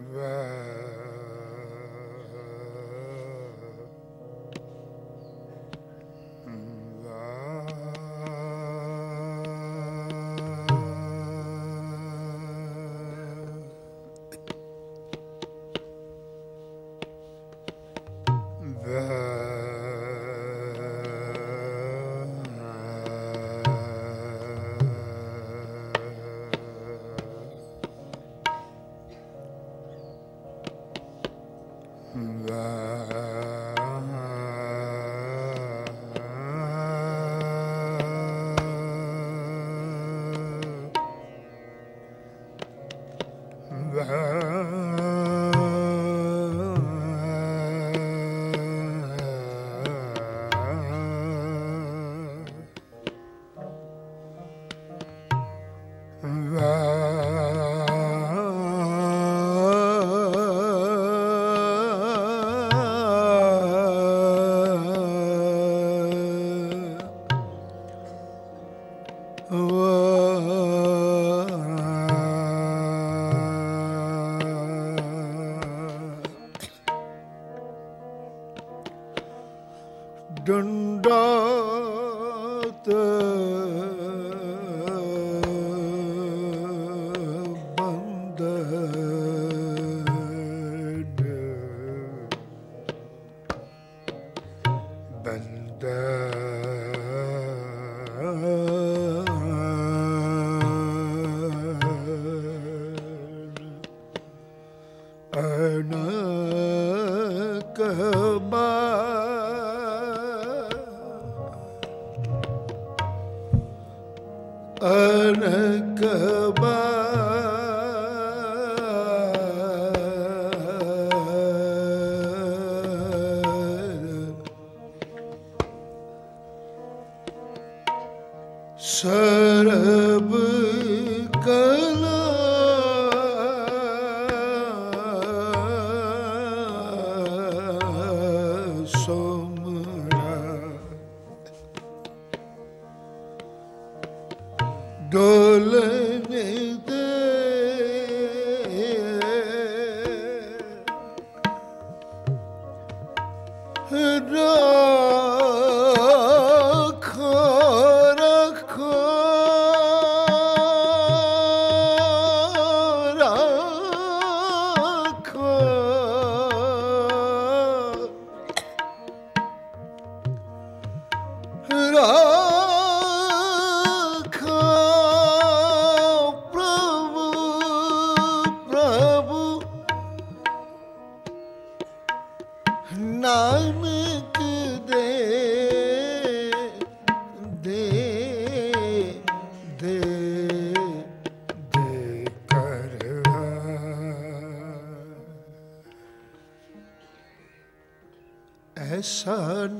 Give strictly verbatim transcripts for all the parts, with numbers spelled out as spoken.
ऐसा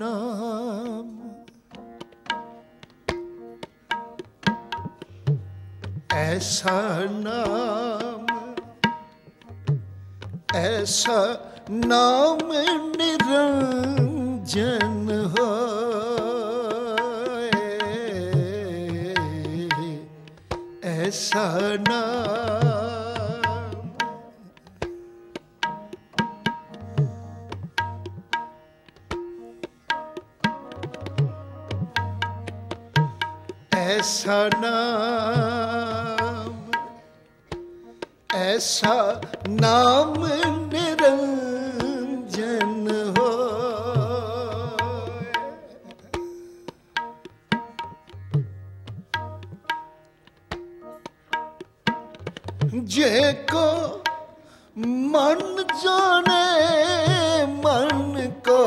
नाम ऐसा नाम ऐसा नाम निरंजन हो ऐसा नाम ऐसा नाम ऐसा नाम निरंजन हो जेको मन जाने मन को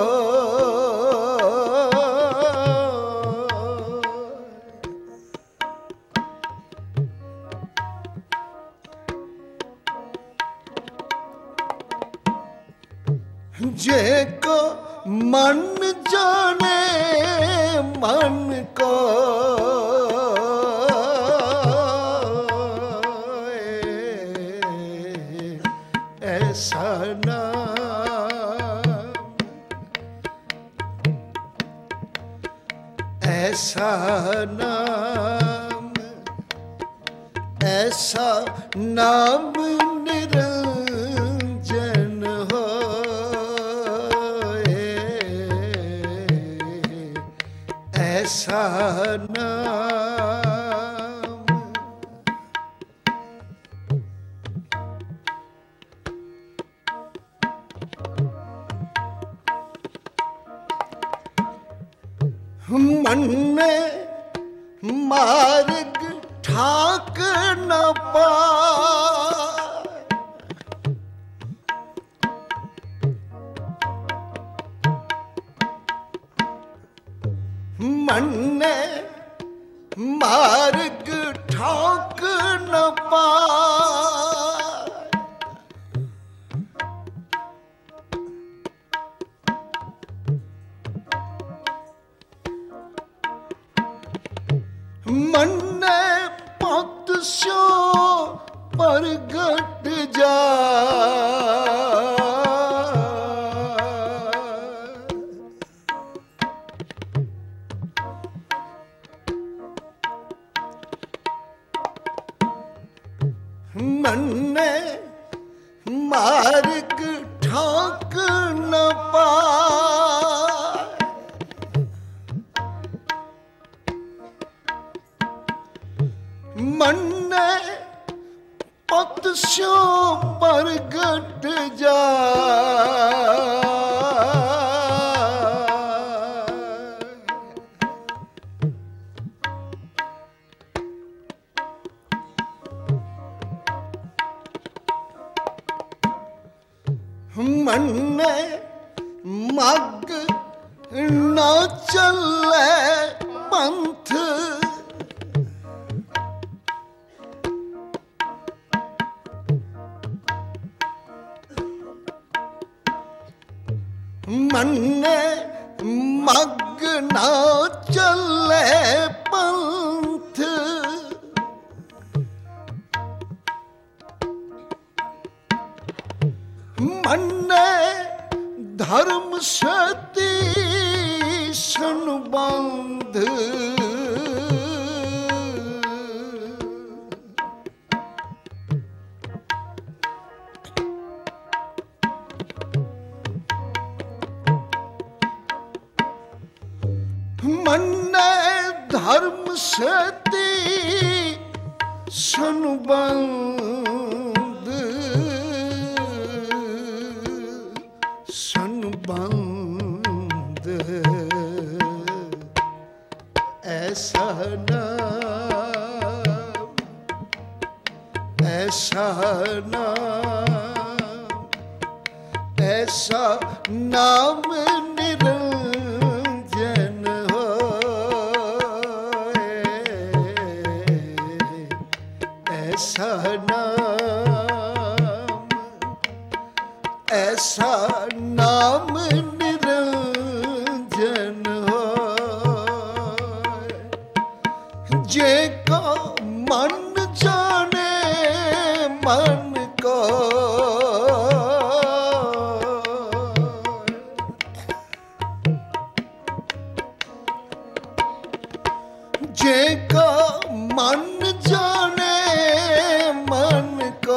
जेको मन जाने मन को ऐसा नाम ऐसा नाम ऐसा नाम निरंजन ऐसा नाम। मन में मार्ग ठाक न पाए, मन ने मार्ग ठाक न पाए, मन ने पत स्यो प्रगट जाए, मन ने मार्ग ठाक न पाए, मन ने पत स्यो प्रगट जाए, मन ने मग न चले पंथ, मन ने मग न चले पंथ, मन ने धर्म सती संबंध, मन ने धर्म सती संबंध, संबंध ऐसा नाम, ऐसा नाम, ऐसा नाम निरंजन होए, ऐसा नाम, ऐसा नाम निरंजन होए, जे का मन जाने मन को, जे का मन जाने मन को,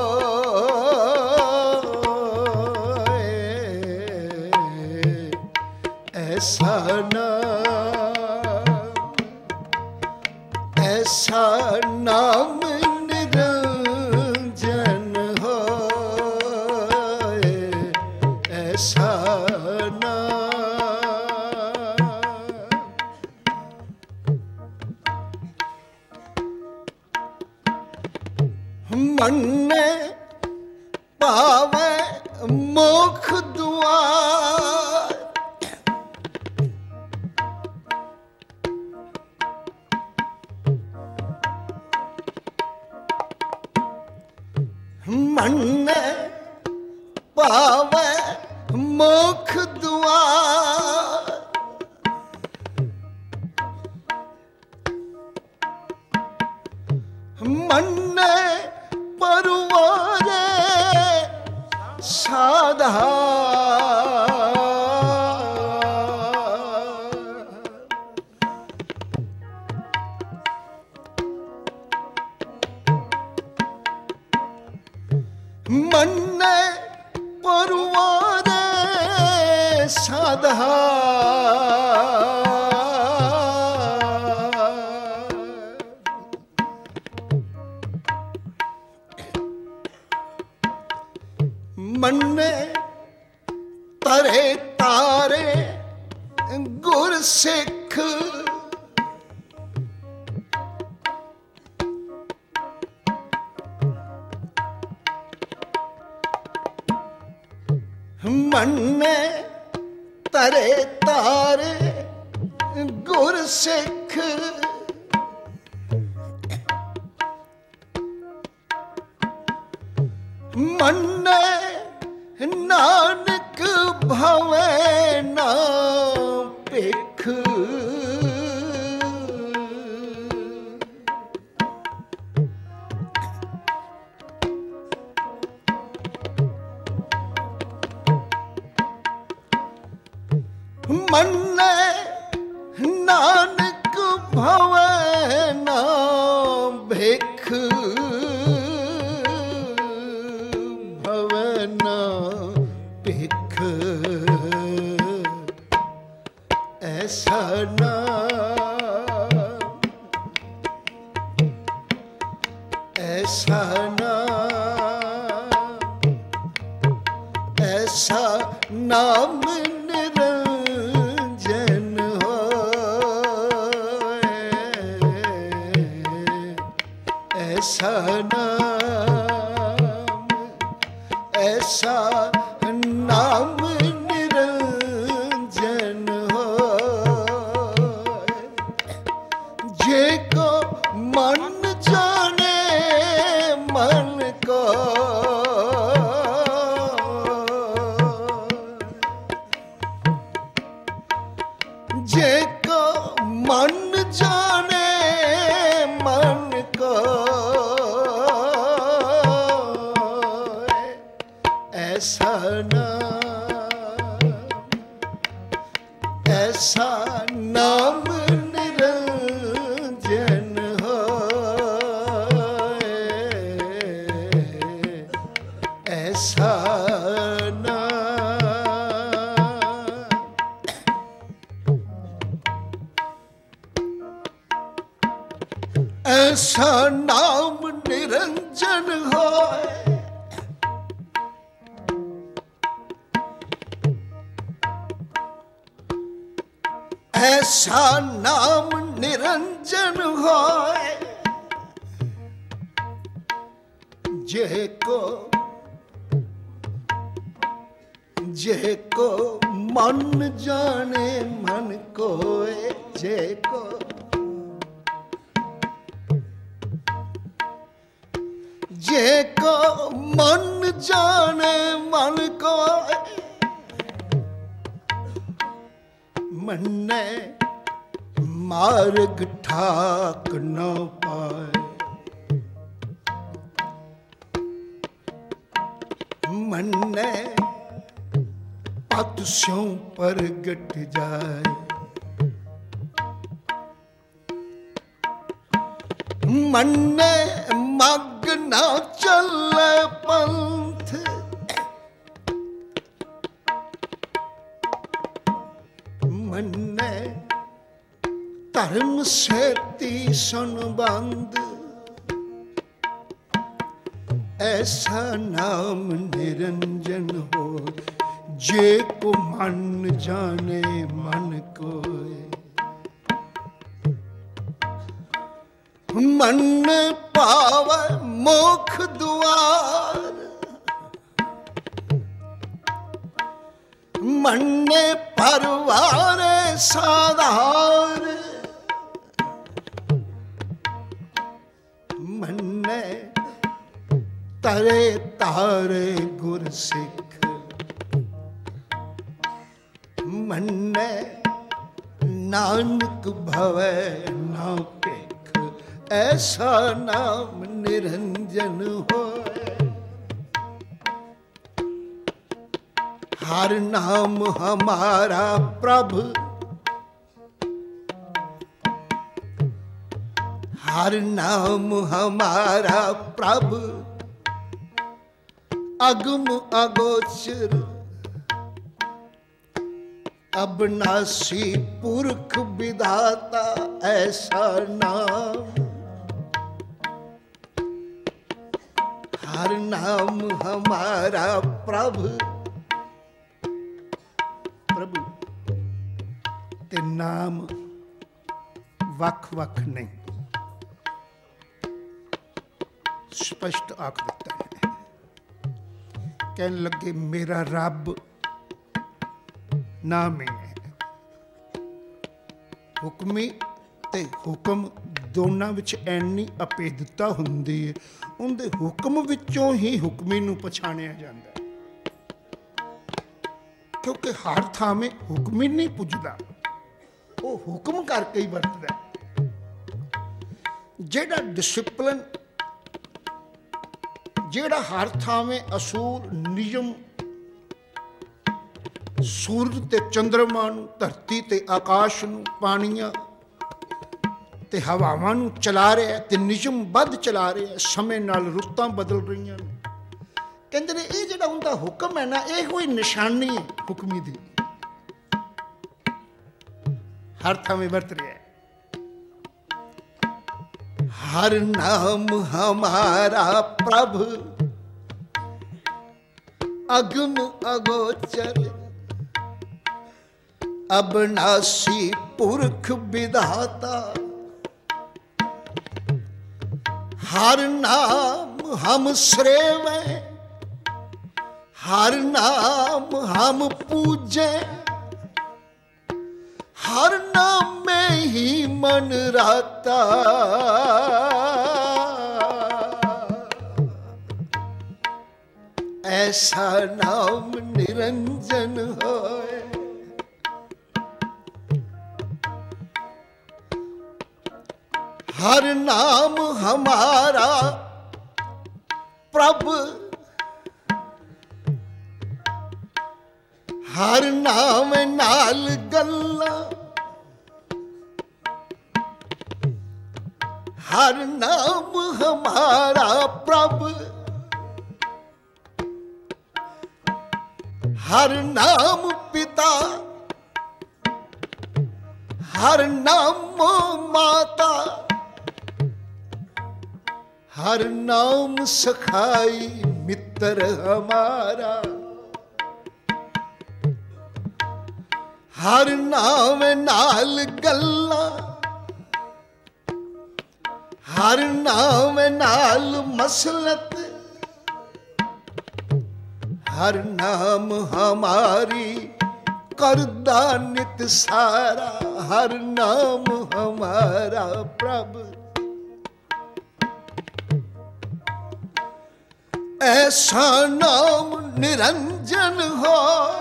ऐसा नाम, ऐसा नाम निरंजन होए, ऐसा नाम। मन ने पावे मोख दुआर, मन ने पावे मोख दुआर, मन ने परवारे साधा, मन ने परवारे साधा, मन्ने तरे तारे गुर सिख मन्ने तरे तारे गुर सिख मन्ने नानक भवे ना भिख मन्ने नानक भवे ना भिख भवे ना भिख ऐसा नाम ऐसा नाम ऐसा नाम ऐसा नाम ऐसा नाम निरंजन हो जे को मन जाने मन को जे को मन जाने मन को ऐसा नाम ऐसा नाम निरंजन हो ऐसा नाम ऐसा नाम निरंजन हो ऐसा नाम निरंजन होए जे को जे को मन जाने मन कोए जे को जे को मन जाने मन कोए मन्ने मार्ग ठाक न पाए मन्ने पत स्यों परगट जाए मन्ने मग न चले पंथ मन्ने धर्म सेती संबंध ऐसा नाम निरंजन हो जे को मन जाने मन कोए मन पावे मोख द्वार मन्ने परवारे साधार मन्ने तरे तारे गुर सिख मन्ने नानक भवे ना भिख ऐसा नाम निरंजन होए हर नाम हमारा प्रभु हर नाम हमारा प्रभु अगम अगोचर अबनासी पुरख विधाता ऐसा नाम हर नाम हमारा प्रभु। प्रभु ते नाम वख वख नहीं, स्पष्ट आख दिता है। कहन लगे मेरा रब नाम ही है। हुक्मी ते हुक्म दोनों विच ऐनी अभेदता हुंदी है, उनके हुक्म विचों ही हुक्मी नूं पछाणिया जांदा है। क्योंकि हर थां हुक्मी नहीं पुजदा, वो हुक्म करके ही वरतदा। जेड़ा डिसिपलिन, जेड़ा हर थां असूल नियम सूरज ते चंद्रमा नूं, धरती ते आकाश नूं, पानियां ते हवावां नूं चला रहा है, ते नियमबद्ध चला रहा है। समय नाल रुत्तां बदल रही हैं। कहंदे ने ये जिहड़ा उनका हुक्म है ना, ये कोई निशानी है हुक्मी दी, हर थां वरत रहा है। हर नाम हमारा प्रभु अगम अगोचर, अबनासी पुरख विधाता। हर नाम हम श्रेवे, हर नाम हम पूजे, हर नाम में ही मन रहता। ऐसा नाम निरंजन होए। हर नाम हमारा प्रभु, हर नाम नाल गल्ला, हर नाम हमारा प्रभु, हर नाम पिता, हर नाम माता, हर नाम सखाई मित्र हमारा। हर नाम नाल गल्ला, हर नाम नाल मसलत, हर नाम हमारी करदा नित सारा। हर नाम हमारा प्रभु, ऐसा नाम निरंजन हो।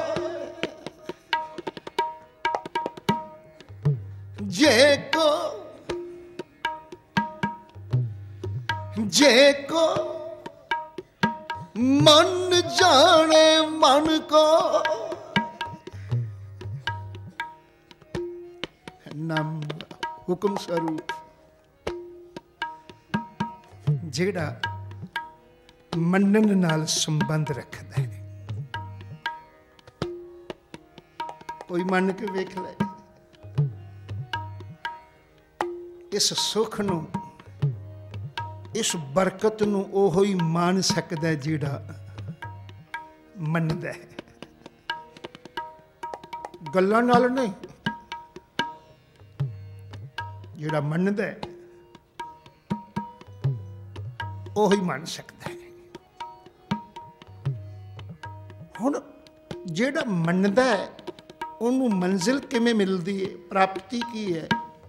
जे को जे को मन जाने मन को, नाम हुक्म स्वरूप जेड़ा मनन नाल संबंध रखता है। कोई मन के वेख ले, इस सुख नू, इस बरकत नू ओहो ही मान सकता है जेड़ा मनदा है। गल्लां नाल नहीं, जेड़ा मनदा है ओहो ही मान सकता है। हुण जेड़ा मनदा है उन्होंने मंजिल किवें मिलती है, प्राप्ति की है।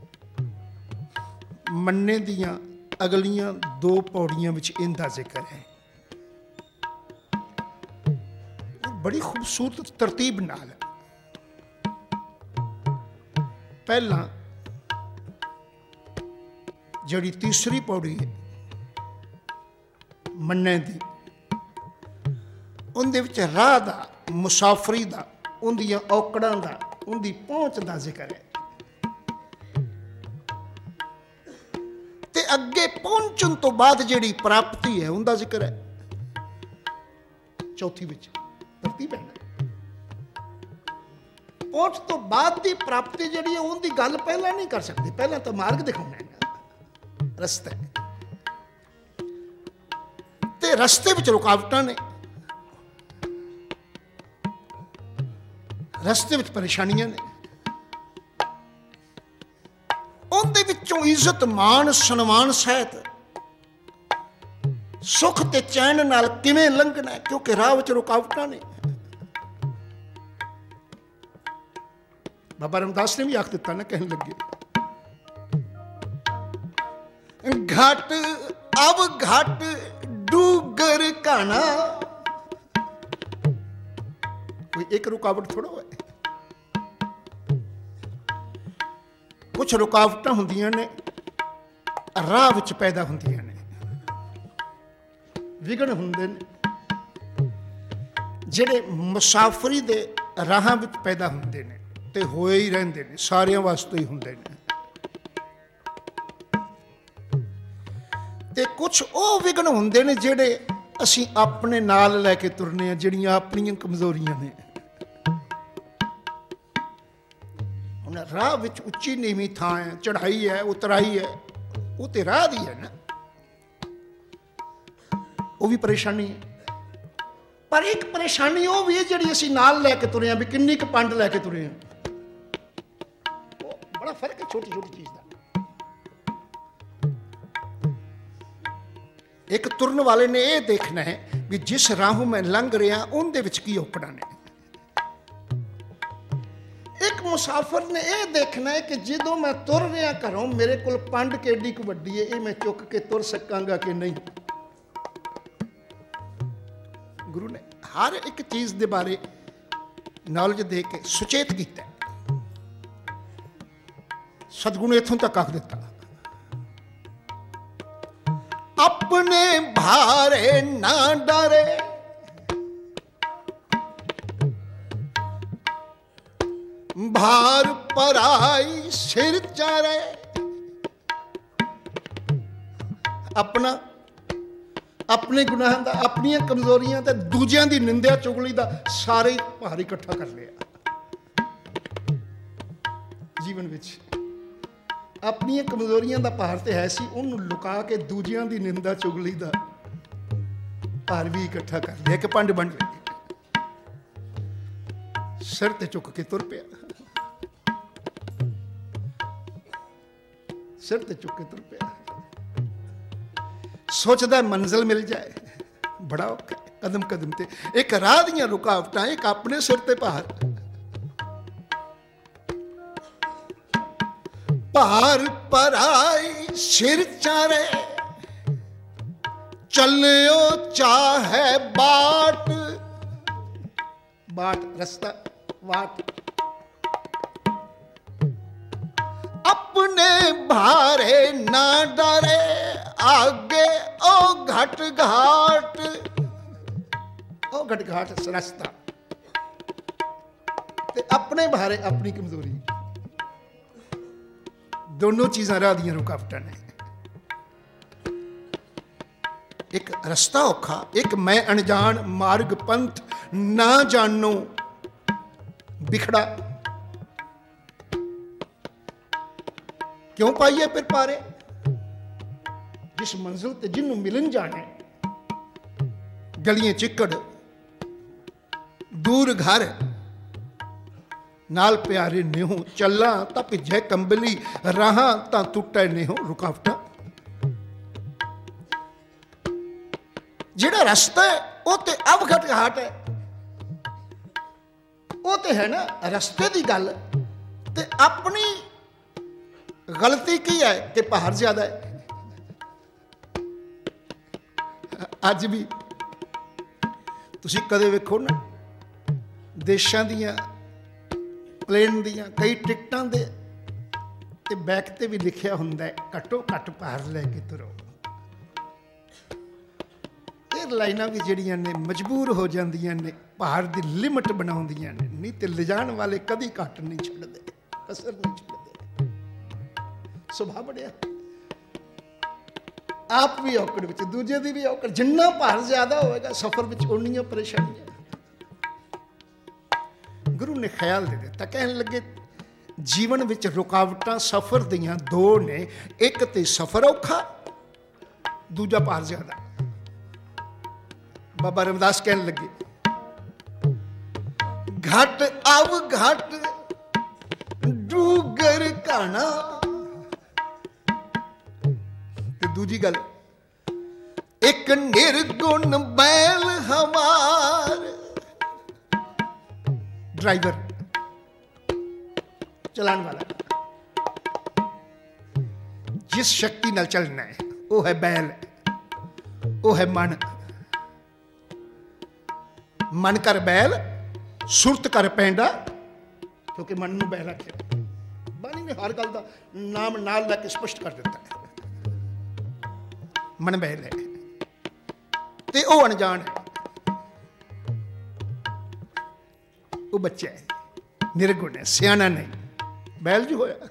मन्ने दियां अगलियां दो पौड़ियां विच इनदा जिक्र है, बड़ी खूबसूरत तरतीब नाल। पहला जिहड़ी तीसरी पौड़ी है मन्ने दी, उनदे विच राह दा, मुसाफरी दा, उनदियां औकड़ां दा, उनदी पहुंच दा जिक्र है। ते अगे पहुंचण तो बाद जिहड़ी प्राप्ति है उनदा जिक्र है चौथी विच। तरतीब है ना, पहुंच तो बाद दी प्राप्ति जिहड़ी है उनदी गल पहला नहीं कर सकते, पहला तो मार्ग दिखाउणा है, रस्ता है। ते ਜਿਹੜੇ ਰਸਤੇ ਵਿੱਚ ਰੁਕਾਵਟਾਂ ਨੇ, ਰਸਤੇ ਵਿੱਚ ਪਰੇਸ਼ਾਨੀਆਂ ਨੇ, ਉਹਦੇ ਵਿੱਚੋਂ ਇੱਜ਼ਤ ਮਾਣ ਸਨਮਾਨ ਸਹਿਤ ਸੁੱਖ ਤੇ ਚੈਨ ਨਾਲ ਕਿਵੇਂ ਲੰਘਣਾ, ਕਿਉਂਕਿ ਰਾਹ ਵਿੱਚ ਰੁਕਾਵਟਾਂ ਨੇ। ਬਾਬਾ ਰਾਮਦਾਸ ਨੇ ਵੀ ਆਖ ਦਿੱਤਾ ਨਾ, ਕਹਿਣ ਲੱਗੇ घाट अब घाट डूगर काना। कोई एक रुकावट थोड़ा है। कुछ रुकावट होंदियां ने राह विच पैदा होंदियां ने, विघन होंदे ने जिहड़े मुसाफरी दे राहां विच पैदा होंदे ने ते होए ही रहिंदे ने, सारियां वास्ते ही होंदे ने। ते कुछ वो विघन होंदे ने जिहड़े असीं अपने नाल लैके तुरने आ, जिहड़ियां अपणियां कमजोरियां ने। हुण राह विच उच्ची नीवीं थां है, चढ़ाई है, उतराई है, वो ते राह दी है ना, वो भी परेशानी है। पर एक परेशानी वो भी है जिहड़ी असीं नाल लैके तुरे आ, भी किन्नी क पंड लैके तुरे आ। बड़ा फर्क है छोटी छोटी चीज़ का। एक तुरन वाले ने यह देखना है भी जिस राहों मैं लंघ रहा उनके विच की औकड़ां ने। एक मुसाफिर ने यह देखना है कि जो मैं तुर रहा घरों मेरे को पंड केडी क वड्डी है, ये मैं चुक के तुर सकांगा कि नहीं। गुरु ने हर एक चीज़ के बारे नॉलेज दे के सुचेत किया। सतगुरु ने इत्थों तक आख दिता, अपने भारे ना डरे, भार पराई सिर चारे। अपना अपने गुनाह दा, अपनी कमजोरियां ते दूजियां दी निंदा चुगली दा सारे भार इकट्ठा कर लिया। जीवन विच अपनी कमजोरियां दा भार तो है सी, उन्होंने लुका के दूजियां दी निंदा चुगली दा भार भी इकट्ठा कर लिया कि पंड बन गई। सिर ते चुक के तुर पिया, सिर ते चुक के तुर पिया। सोचदा मंजिल मिल जाए, बड़ा औखा है। कदम कदम ते एक राह दियां रुकावटां, एक अपने सिर ते भार। भार पराई सिर चारे, चलियो चाहे बाट। बाट रास्ता, वाट। अपने भारे ना डरे, आगे ओ घट घाट। ओ घट घाट रास्ता ते अपने भारे अपनी कमजोरी, दोनों चीज़ां राह दियां रुकावटां ने। एक रस्ता औखा, एक मैं अनजान मार्ग पंथ ना जानो बिखड़ा। क्यों पाइए फिर पारे, जिस मंजिल ते जिन्हों मिलन जाने, गलियां चिक्कड़ दूर घर नाल प्यारे नेहो, चला तां भिजे कंबली, राहां तां टुटे नेहो रुकावटां। जिहड़ा रास्ता है वो ते अवघट घाट है, वो ते है ना रास्ते की गल। ते अपनी गलती की है कि पहाड़ ज्यादा है। अज भी तुसीं कदे वेखो ना, देशां दियां प्लेन दियां कई टिकटां दे ते बैक ते भी लिखिया हुंदा है घट्टो घट्ट पहाड़ लैके तुरो। एयरलाइनां भी जिहड़ियां ने मजबूर हो जांदियां ने, पहाड़ की लिमिट बनाउंदियां ने, नहीं तो लिजाण वाले कदी घट नहीं छड्डदे, कसर नहीं छड्डदे। सुभाव बढ़िया, आप भी औकड़ विच, दूजे दी भी औकड़। जिन्ना भार ज्यादा होएगा सफर विच उन्नियां परेशानियां। गुरु ने ख्याल दे दिता, कहने लगे जीवन विच रुकावटां सफर दियां दो ने, एक ते सफर औखा, दूजा भार ज्यादा। बाबा रामदास कहने लगे, घाट आव घाट डूगर काना। ते दूजी गल, एक निर्गुण बैल हमार। ड्राइवर, चलाने वाला, जिस शक्ति नाल चलना है वो है बैल, वो है मन। मन कर बैल, सुरत कर पैंडा, क्योंकि मन नूं बैल आखिया। बाणी ने हर गल का नाम नाल लैके स्पष्ट कर दिता है। मन बैल है ते वो अनजान है, वो बच्चा है, निर्गुण है, सियाना नहीं, बैल जी होया।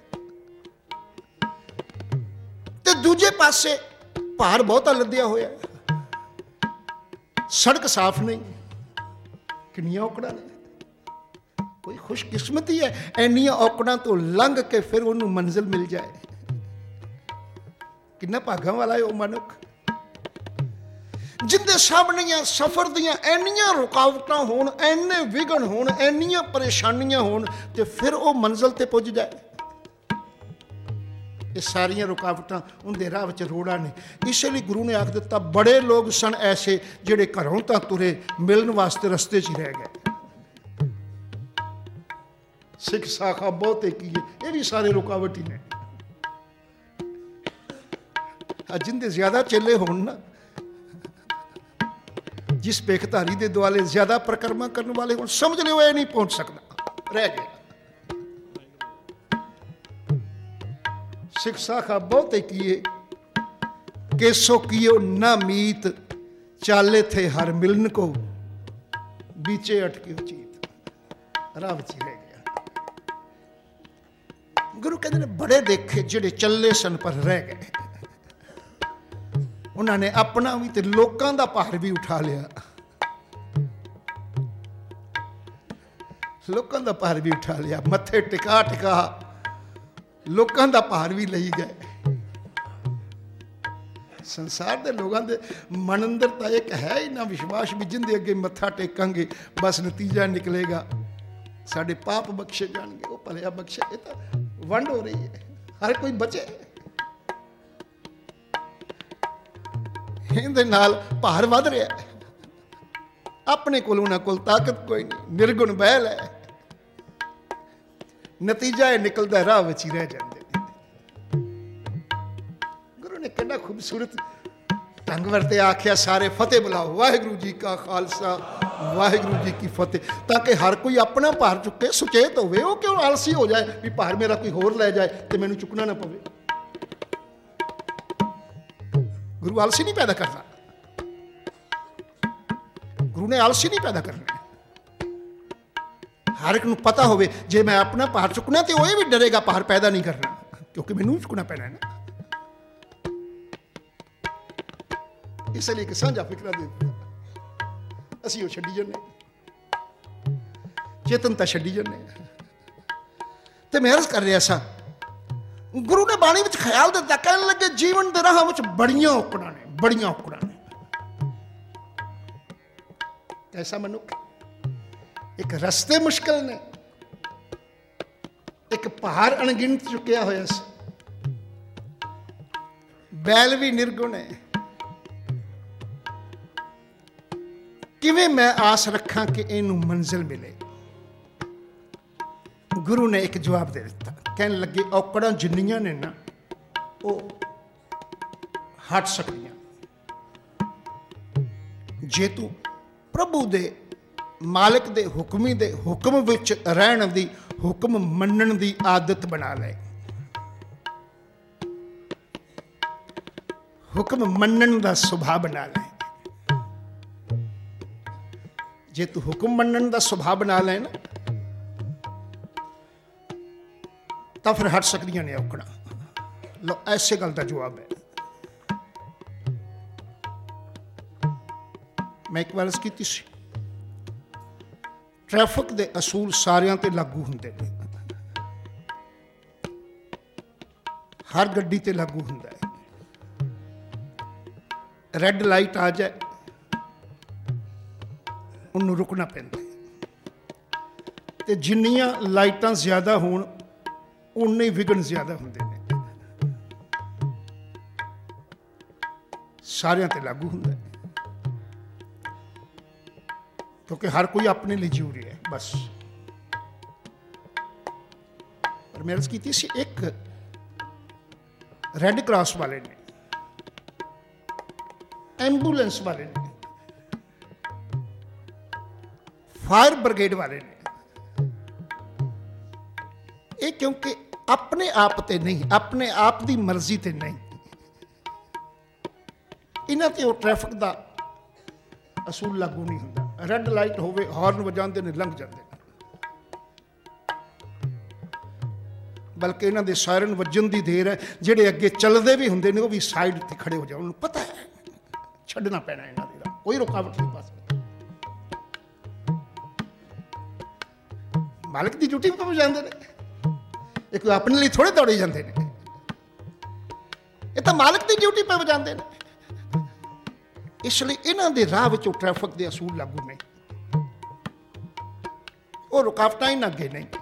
ते दूजे पासे भार बहुता लद्या होया, सड़क साफ नहीं, किनिया औकड़ा ने। कोई खुशकिस्मती है एनिया औकड़ा तो लंघ के फिर उन्होंने मंजिल मिल जाए। कितना भागा वाला है वो मनुख जिंदे सामने सफर दियां एनियां रुकावटां होण, एने विघन होण, एनियां परेशानियां होण, ते फिर वो मंजिल ते पुज जाए। ये सारियां रुकावटां उनके राह विच रोड़ा ने। इसलिए गुरु ने आख दिता, बड़े लोग सन ऐसे जिहड़े घरों तां तुरे, मिलन वास्ते रस्ते च ही रह गए। सिख साखा बहुते की, ये भी सारे रुकावट ही ने। जिंदे ज्यादा चेले होण ना, जिस पेखधारी दे दुआले ज्यादा परिक्रमा करने वाले होण, समझ लियो ये नहीं पहुंच सकता, रह गया। सिख साखा बहुते किए, केसो कियो ना मीत, चाले थे हर मिलन को, बीचे अटके उचीत। राह विच रह गया। गुरु कहते ने बड़े देखे जिहड़े चले सन पर रह गए। उन्होंने अपना भी ते लोकां दा भार भी उठा लिया, लोकां दा भार भी उठा लिया, मत्थे टिका टिका लोकां दा भार भी लई गए। संसार के लोगों के मन अंदर तो एक है ही ना विश्वास भी, जिंदे अगे मत्था टेकांगे बस नतीजा निकलेगा साडे पाप बख्शे जाएंगे, वो भलिया बख्शे। ये तो वंड हो रही है, हर कोई बचे, इहदे नाल भार वध रहा है। अपने कोल उन्हां कोल ताकत कोई नहीं, निर्गुण बैल है, नतीजा यह निकलता राह विच ही रह जाते। गुरु ने कितना खूबसूरत ढंग वरते आख्या, सारे फतेह बुलाओ, वाहिगुरू जी का खालसा वाहिगुरू जी की फतेह, ताकि हर कोई अपना भार चुके, सुचेत होवे। वो क्यों आलसी हो जाए भी भार मेरा कोई होर लै जाए तो मैनू चुकना ना पवे। गुरु आलसी नहीं पैदा करता, गुरु ने आलसी नहीं पैदा करना। हर एक को पता होवे जे मैं अपना भार चुकना तो वह भी डरेगा भार पैदा नहीं करना, क्योंकि मैनू चुकना पैना है ना। इसलिए एक साझा फिकरा दे दिता, असीं वो छड्डी जन्ने, चेतनता छड्डी जन्ने। तो मैं अर्ज कर रहा सा, गुरु ने बाणी विच ख्याल दिता, कहने लगे जीवन के राह विच बड़ियां औकड़ां ने, बड़ियां औकड़ां ने। कैसा मनुख, एक रस्ते मुश्किल ने, एक पहाड़ अणगिनत चुकिया होया सी, बैल भी निर्गुण है। किवें मैं आस रखा कि इनू मंजिल मिले। गुरु ने एक जवाब दे दिता, कहने लगे औकड़ां जिन्नियां ने ना वो हट सकदियां जे तू प्रभु दे मालिक दे हुक्मी दे हुक्म विच रहण दी, हुक्म मनण दी आदत बना ले। हुक्म मनण दा सुभाव बना ले। जे तू हुक्म मनण दा सुभाव बना ले ना, तो फिर हट सकदियां ने औकड़ां। लो ऐसे गल दा जवाब है। मैं एक बार अर्ज कीती सी, ट्रैफिक के असूल सारियां ते लागू हुंदे ने, हर गड्डी ते लागू हुंदा है। रेड लाइट आ जाए ਉਹਨੂੰ ਰੁਕਣਾ ਪੈਂਦਾ। ਤੇ ਜਿੰਨੀਆਂ ਲਾਈਟਾਂ ਜ਼ਿਆਦਾ ਹੋਣ ਉਨੇ ਹੀ ਵਿਘਨ ਜ਼ਿਆਦਾ ਹੁੰਦੇ ਨੇ। ਸਾਰਿਆਂ ਤੇ ਲਾਗੂ ਹੁੰਦਾ ਕਿਉਂਕਿ ਹਰ ਕੋਈ ਆਪਣੇ ਲਈ ਜਿਉ ਰਿਹਾ ਬਸ। ਪਰ ਮੈਂ ਅਰਜ਼ ਕੀਤੀ ਸੀ, ਇੱਕ ਰੈੱਡ ਕਰਾਸ ਵਾਲੇ ਨੇ, ਐਂਬੂਲੈਂਸ ਵਾਲੇ ਨੇ, फायर ब्रिगेड वाले ने, ये क्योंकि अपने आप ते नहीं, अपने आप की मर्जी ते नहीं, इन्हां ते वो ट्रैफिक का असूल लागू नहीं होंदा। रैड लाइट होवे हॉर्न वजांदे ने, लंघ जाते हैं, बल्कि इन्हां दे सायरन वजन की देर है। जिहड़े अगे चलते भी होंदे ने वो भी साइड ते खड़े हो जाओ, उन्हें पता है छड्डना पैना इन्हां दा, कोई रुकावट नहीं पा सकती। मालिक की ड्यूटी पर जाते हैं, ये कोई अपने लिए थोड़े दौड़े जाते हैं, ये तो मालिक की ड्यूटी पर जाते हैं। इसलिए इन्हों के राह में ट्रैफिक के असूल लागू नहीं, वो रुकावट इन्हें अगे नहीं।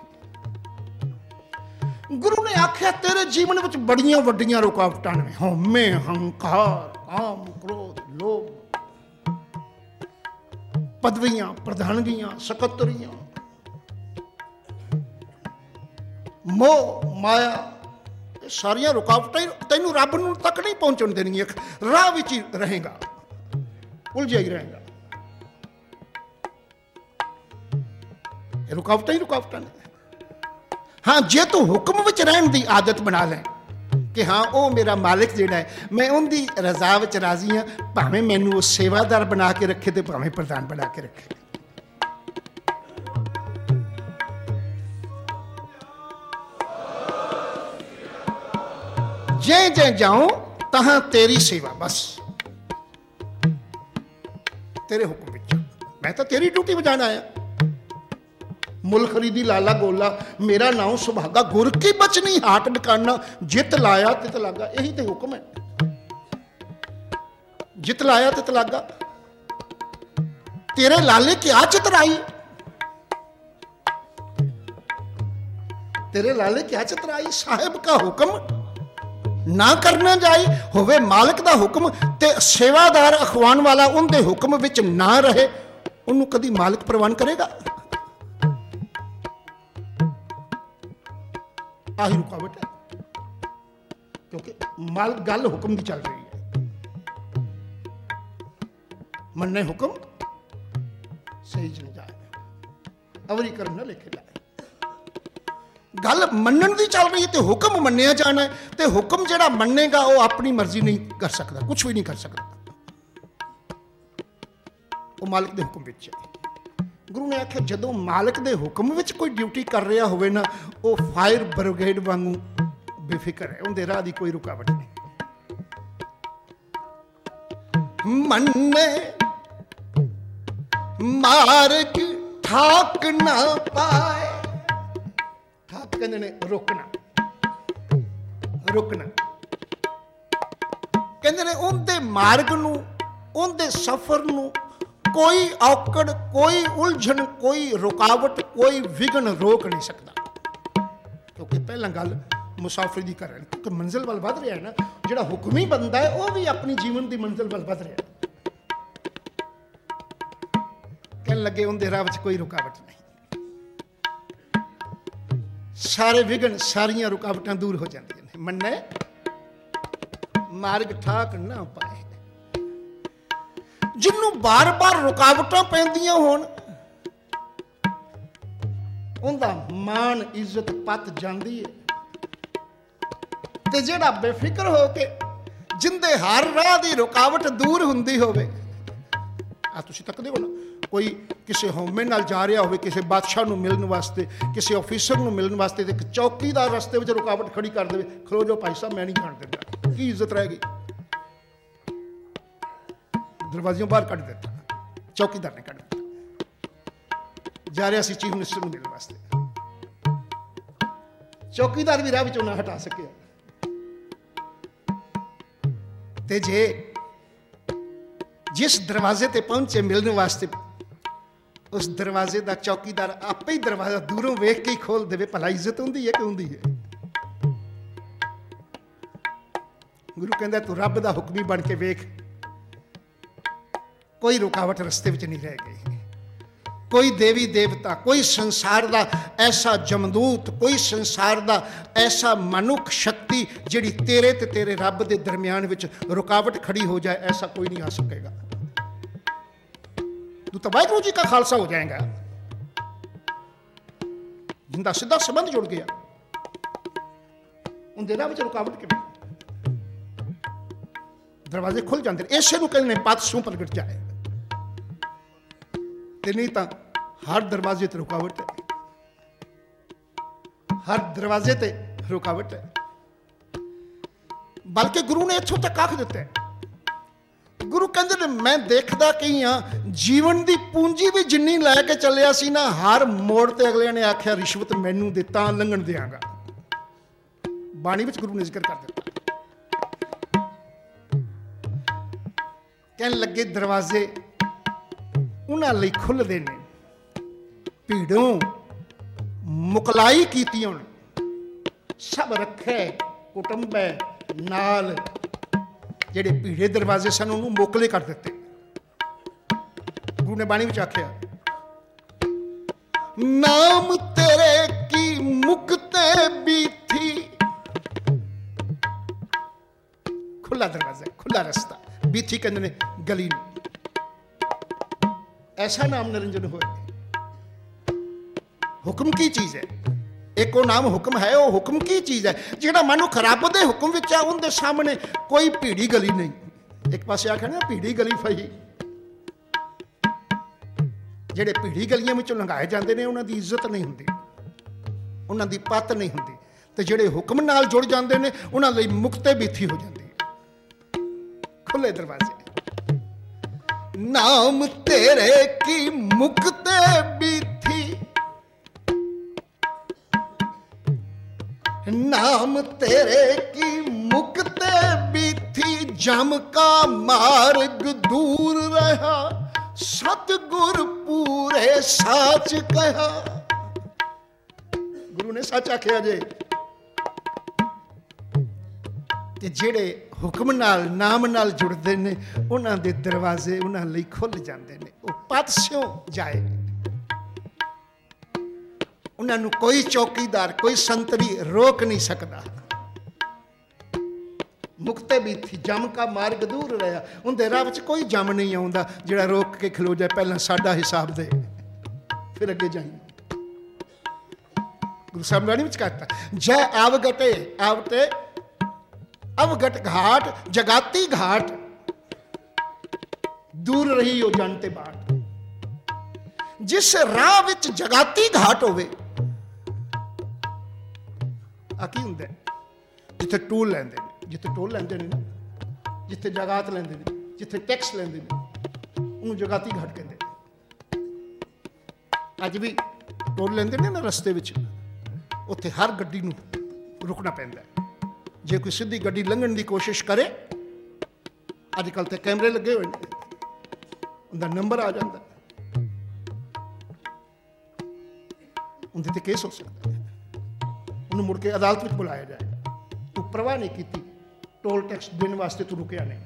गुरु ने आख्या तेरे जीवन में बड़िया वड्डियां रुकावट ने, हौमे, हंकार, काम, क्रोध, लोभ, पदवियां, प्रधानगियां, सकत्तरियां, मोह माया, सारिया रुकावट तेनू रब नूं तक नहीं पहुंचण देनियां, राह विच ही रहेगा, उलझा ही रहेगा। रुकावट ही रुकावट ने। हाँ, जे तू हुक्म विच रहन दी आदत बना लें कि हाँ वो मेरा मालिक जिहड़ा है, मैं उनकी रजा विच राजी हाँ, भावें मैनू वो सेवादार बना के रखे तो भावें प्रधान बना के रखे। जे जे जाऊं तहां तेरी सेवा, बस तेरे हुक्म विच, मैं तो तेरी ड्यूटी बजाना आया। मुल खरीदी लाला गोला, मेरा नाम सुभागा, गुर की बचनी हाट बिकाना, जित लाया तित लागा, यही तो हुक्म है। जित लाया तित लागा, तेरे लाले क्या चितराई, तेरे लाले क्या चितराई, साहिब का हुक्म ना करना जाए, होवे मालिक दा हुक्म ते सेवादार अखवान वाला उनके हुक्म विच ना रहे, उन्होंने कदी मालिक प्रवान करेगा? आही रुकावट है, क्योंकि माल गल हुक्म की चल रही है। मन्ने हुक्म सही नहीं जाए, अवरी करम ना लेखे लाए। गल मनन की चल रही है तो हुक्म मन्निया जाना है, तो हुक्म जिहड़ा मन्नेगा वो अपनी मर्जी नहीं कर सकता, कुछ भी नहीं कर सकता, वो मालिक के हुक्म विच है। गुरु ने आख्या जदों मालिक दे हुक्म विच कोई ड्यूटी कर रहा होवे ना, वो फायर ब्रिगेड वांगू बेफिक्र है, उनके राह दी कोई रुकावट नहीं। मन्ने मार्ग ठाक ना पाए, ठाक कहंदे ने रोकना, रुकना कहंदे ने उनके मार्ग नूं, उनके सफर नूं कोई औकड़, कोई उलझन, कोई रुकावट, कोई विघन रोक नहीं सकता। क्योंकि पहला गल मुसाफिर की कर रहे हैं, क्योंकि मंजिल वाल वध रहा है ना, जिहड़ा हुक्मी बंदा है वह भी अपनी जीवन की मंजिल वाल वध रहा है। कहने लगे उनके राह कोई रुकावट नहीं, सारे विघन, सारियां रुकावटां दूर हो जाती हैं। मन्ने मार्ग ठाक ना पाए, जिन्हों बार बार रुकावटां पैंदियां होण, उनका मान इज्जत पत जाती है, ते जिहड़ा बेफिक्र हो के जिंदे हर राह की रुकावट दूर हुंदी होवे, आ तुसीं तकदे हो ना, कोई किसी होमे नाल जा रहा हो, किसी बादशाह नूं मिलण वास्ते, किसी ऑफिसर नूं मिलण वास्ते, ते एक चौकीदार रस्ते विच रुकावट खड़ी कर देवे, खलो जाओ भाई साहब मैं नहीं जाण दिंदा, की इज्जत रहेगी? दरवाजियों बाहर कट दिता, चौकीदार ने कट दिता। जा रहा सी चीफ मिनिस्टर को मिलने वास्ते, चौकीदार भी राह विचों ना हटा सके। ते जे जिस दरवाजे ते पहुंचे मिलने वास्ते, उस दरवाजे का चौकीदार आपे ही दरवाजा दूरों वेख के ही खोल दे, भला इज्जत होंदी है कि होंदी है? गुरु कहता तू रब का हुक्मी बन के वेख, कोई रुकावट रस्ते में नहीं रह गई। कोई देवी देवता, कोई संसार का ऐसा जमदूत, कोई संसार का ऐसा मनुख शक्ति जिहड़ी तेरे ते तेरे रब के दरम्यान विच रुकावट खड़ी हो जाए, ऐसा कोई नहीं आ सकेगा। तू तो वाहिगुरू जी का खालसा हो जाएगा, जिंदा सीधा संबंध जुड़ गया, उनके राह में रुकावट किवें? दरवाजे खुल जाते। इसे नूं कहंदे ने पत सूं प्रगट जाए। ते नहीं तो हर दरवाजे ते रुकावट है, हर दरवाजे ते रुकावट है। बल्कि गुरु ने इत्थों तक आख दिता है, गुरु कहते ने मैं देखदा कहीं हाँ जीवन की पूंजी भी जिन्नी लैके चलिया सी ना, हर मोड़ ते अगले ने आख्या रिश्वत मैनू दे तां लंघण देंगा। बाणी विच गुरु ने जिक्र कर दिता। कहने लगे दरवाजे उन्हां लई खुलदे ने, भीड़ों मुकलाई कीती हुण, सब रखे कुटुंब नाल, जेड़े भीड़े दरवाजे सन उन्होंने मोकले कर दिते। गुरु ने बाणी विच आख्या नाम तेरे की मुक्ते भी थी। खुला दरवाजा, खुला रास्ता, बीथी कहते ने गली नूं। ऐसा नाम निरंजन होए। हुक्म की चीज है? एक वो नाम हुक्म है, वो हुक्म की चीज है? जिहड़ा मनुख रब दे हुक्म विच आ, उनके सामने कोई भीड़ी गली नहीं। एक पासे आखिया ना भीड़ी गली फही, जिहड़े भीड़ी गलियां विचों लंघाए जाते हैं उन्हां दी इज्जत नहीं हुंदी, उन्हां दी पत नहीं हुंदी, ते जिहड़े हुक्म नाल जुड़ जाते हैं उन्हां लई मुक्ते बीथी हो जाती है। खुले दरवाजे, नाम तेरे की मुक्ते बीथी, नाम तेरे की मुक्ते बीथी, जम का मार्ग दूर रहा, सतगुर पूरे साच कहा। गुरु ने सच आख्या जे कि जेड़े हुक्म नाल नाम नाल जुड़ते हैं उन्हां दे दरवाजे उन्हां लई खुल जाते हैं। वो पत स्यों जाए, उन्होंने कोई चौकीदार कोई संतरी रोक नहीं सकता। मुक्ते भी थी, जम का मार्ग दूर रहा, उनके राह च कोई जम नहीं आता जिहड़ा रोक के खलो जाए, पहला साडा हिसाब दे फिर अगे जाए। गुरु साहब ने बाणी विच कहता जय आवगटे आवटे अवगट घाट जगाती घाट, दूर रही हो जानते बाट। जिस राह विच जगाती घाट होवे, आ की हुंदा जिथे टोल लैंदे ने, जिथे टोल लैंदे ने ना, जिथे जगात लैंदे ने, जिथे टैक्स लैंदे ने, उन्होंने जगाती घाट कहते। अज भी टोल लैंदे ने ना रस्ते विच, उत्थे हर गड्डी नूं रुकना पैंदा है। जे कोई सीधी गड्डी लंघण की कोशिश करे, अजकल तो कैमरे लगे हुए हैं, उनका नंबर आ जाता, उनके ते केस हो सकता है, उन्हें मुड़ के अदालत में बुलाया जाए। तू परवाह नहीं की, टोल टैक्स देने वास्ते तू रुकया नहीं।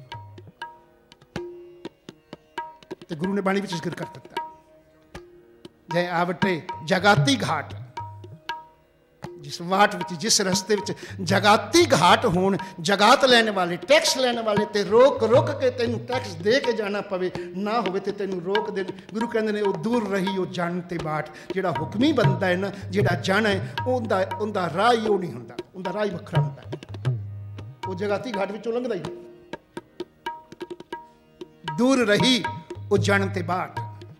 तो गुरु ने बाणी विच जिक्र कर दिता जय आवटे जगाती घाट, जिस वाट विच जिस रस्ते विच जगाती घाट होण, जगात लैने वाले टैक्स लैने वाले ते रोक रोक के तेनू टैक्स दे के जाना पवे, ना होवे ते तेनू रोक दे। गुरु कहंदे ने वो दूर रही वो जानते बाट। जिहड़ा हुक्मी बनता है ना, जिहड़ा जाना है उनदा उनदा राह ही वो नहीं हुंदा, उनदा राह ही वखरा हुंदा है। वो जगाती घाट विचों लंघदा ही दूर रही वो जानते बाट।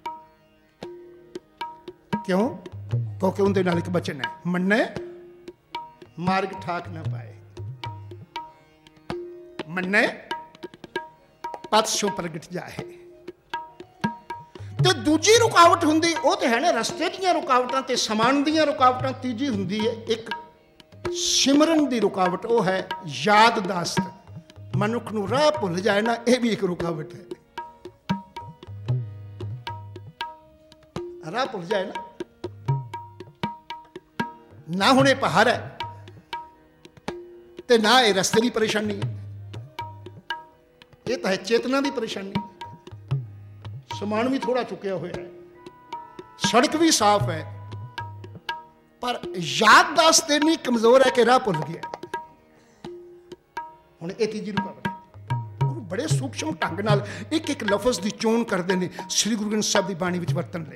क्यों? क्योंकि उनके नाल एक बचन है, मन्ने मार्ग ठाक ना पाए, मन्ने पत सो प्रगट जाए। तो दूजी रुकावट हुंदी वो तो है ना रस्ते दीयां रुकावटां ते समान दीयां रुकावटां। तीजी हुंदी है एक सिमरन दी रुकावट, वो है याददाश्त। मनुख नूं राह भुल जाए ना, यह भी एक रुकावट है। राह भुल जाए ना ना हुण ये पहाड़ है ते ना ये रस्ते की परेशानी है, ये तो है चेतना की परेशानी। समान भी थोड़ा चुकया हुआ है, सड़क भी साफ है, पर याददाश्त इतनी कमजोर है कि राह भुल गया। हुण ये तीजी रुकावट है। बड़े सूक्ष्म ढंग नाल एक एक लफज की चोन करते हैं श्री गुरु ग्रंथ साहिब की बाणी विच वरतन लई।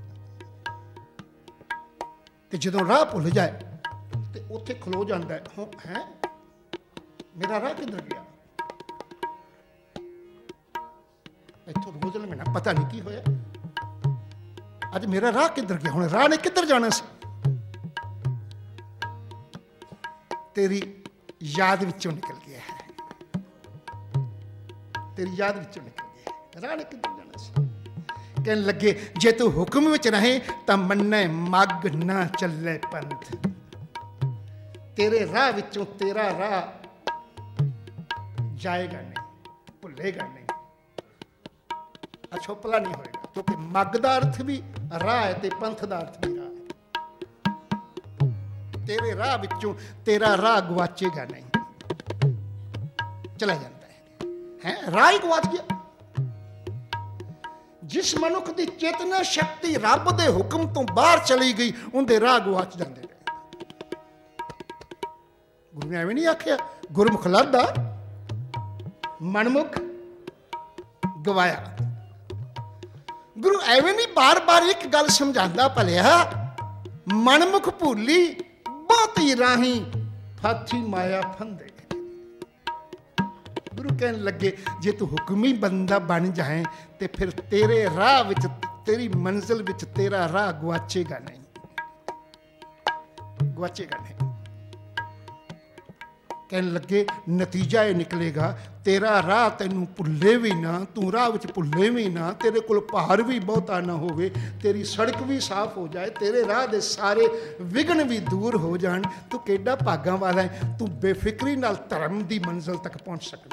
ते जदों राह भुल जाए तो उत्थे खलो जाता है, हाँ है मेरा राह किधर गया, इत्थों रोज लंघना पता नहीं की होया, अज मेरा राह किधर गया, हुण राह ने किधर जाना सी। तेरी याद विचों निकल गया है, तेरी याद विचों निकल गया, राह ने किधर जाना सी। कहने लगे जे तू हुक्म विच रहे तां मन्ने मग ना चले पंथ। तेरे राह विचों तेरा राह जाएगा नहीं, भुलेगा नहीं, अछोपला नहीं होएगा, क्योंकि मग दा अर्थ भी राह है ते पंथ दा अर्थ भी राह है। तेरे राह विचों तेरा राह गवाचेगा नहीं, चला जाता है, है राह ही गवाच गया। जिस मनुख की चेतना शक्ति रब दे हुक्म तो बाहर चली गई, उनके राह गवाच जाते। गुरु ने एवं नहीं आख्या गुरमुख लादा मनमुख गवाया। गुरु एवं नहीं बार बार एक गल समझाता भलिया, मनमुख भूली बहुती राही फाथी माया फंदे। गुरु कहने लगे जे तू हुक्मी बंदा बन जाए तो फिर तेरे राह विच तेरी मंजिल विच तेरा राह गवाचेगा नहीं, गवाचेगा नहीं। कहने लगे नतीजा ये निकलेगा तेरा राह तेनू भुले भी ना, तू राह विच भुले भी ना, तेरे कोल पहाड़ भी बहुता ना होवे, तेरी सड़क भी साफ हो जाए, तेरे राह दे सारे विघन भी दूर हो जान, तू केडा भागां वाला है, तू बेफिक्री नाल धर्म दी मंजिल तक पहुंच सकदा।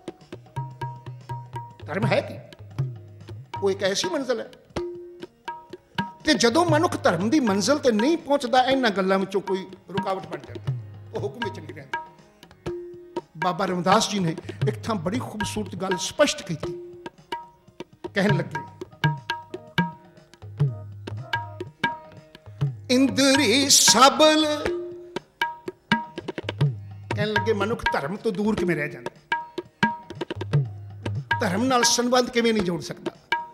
धर्म है कि वो एक ऐसी मंजिल है कि जदों मनुख धर्म की मंजिल ते नहीं पहुंचता, इन्हां गल्लां विचों कोई रुकावट बन जाती, वो हुक्म विच नहीं रहिंदा। बाबा रामदास जी ने एक थां बड़ी खूबसूरत गल स्पष्ट की थी, कहने लगे इंद्री सबल, कहने लगे मनुख धर्म तो दूर किवें रह जांदा, धर्म नाल संबंध किवें नहीं जोड़ सकता।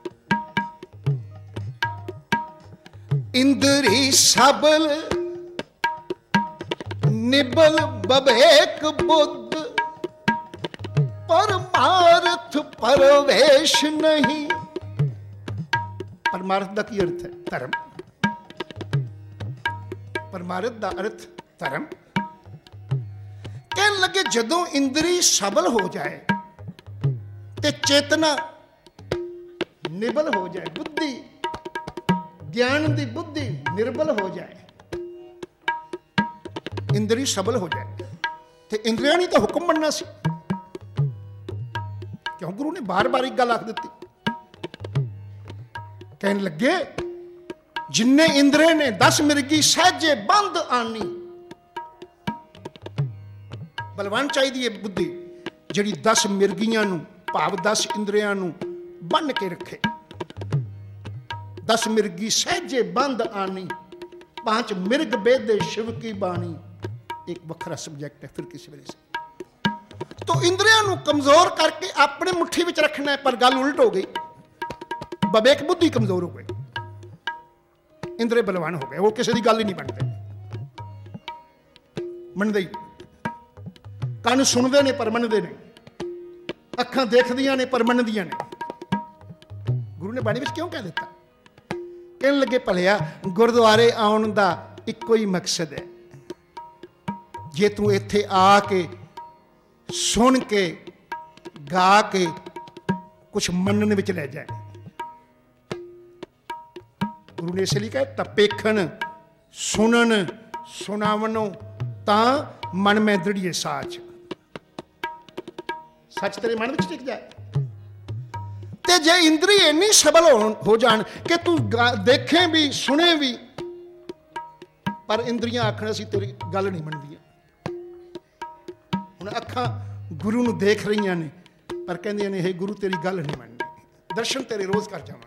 इंद्री सबल निबल बबेक बुद्ध, परमार्थ परवेश नहीं। परमार्थ का की अर्थ है धर्म, परमार्थ का अर्थ धर्म। कहने लगे जदों इंद्री सबल हो जाए ते चेतना निबल हो जाए, बुद्धि ज्ञान की बुद्धि निर्बल हो जाए, इंद्री सबल हो जाए, तो इंद्रियां ने तो हुक्म बनना सी। क्यों गुरु ने बार बार एक गल आख दी, कहने लगे जिन्ने इंद्रे ने दस मिर्गी सहजे बंद आनी। बलवान चाहिए बुद्धि जिहड़ी दस मिर्गियां नूं भाव दस इंद्रियां नूं बन के रखे। दस मिर्गी सहजे बंद आनी, पांच मिर्ग बेदे शिव की बाणी। एक वखरा सब्जेक्ट है फिर किसी वेले से। तो इंद्रियां नूं कमजोर करके अपने मुट्ठी विच रखना है, पर गल उल्ट हो गई, बवेक बुद्धि कमजोर हो गई, इंद्रे बलवान हो गए, वो किसी की गल ही नहीं बनते, मनदे ही। कान सुनते ने पर मनदे नहीं, अखां देखदियां ने पर मनदियां ने। गुरु ने बाणी विच क्यों कह दिता? कहने लगे भलिया गुरुद्वारे आउण दा इक्को ही मकसद है, जे तू इत्थे आके सुन के गा के कुछ मनन विच रह जाए। गुरु ने इसलिए कहा तपेखन सुनन सुनावनो तां मन में दृढ़िए साच। सच तेरे मन विच टिक जाए। ते जे इंद्री इन्नी सबल हो, हो जान कि तू देखे भी सुने भी, पर इंद्रियां आखण असीं तेरी गल नहीं मनदियां। हुण अखां गुरु नूं देख रहीआं ने पर कहंदियां ने हे गुरु तेरी गल नहीं मनदी, दर्शन तेरे रोज़ कर जावांगे।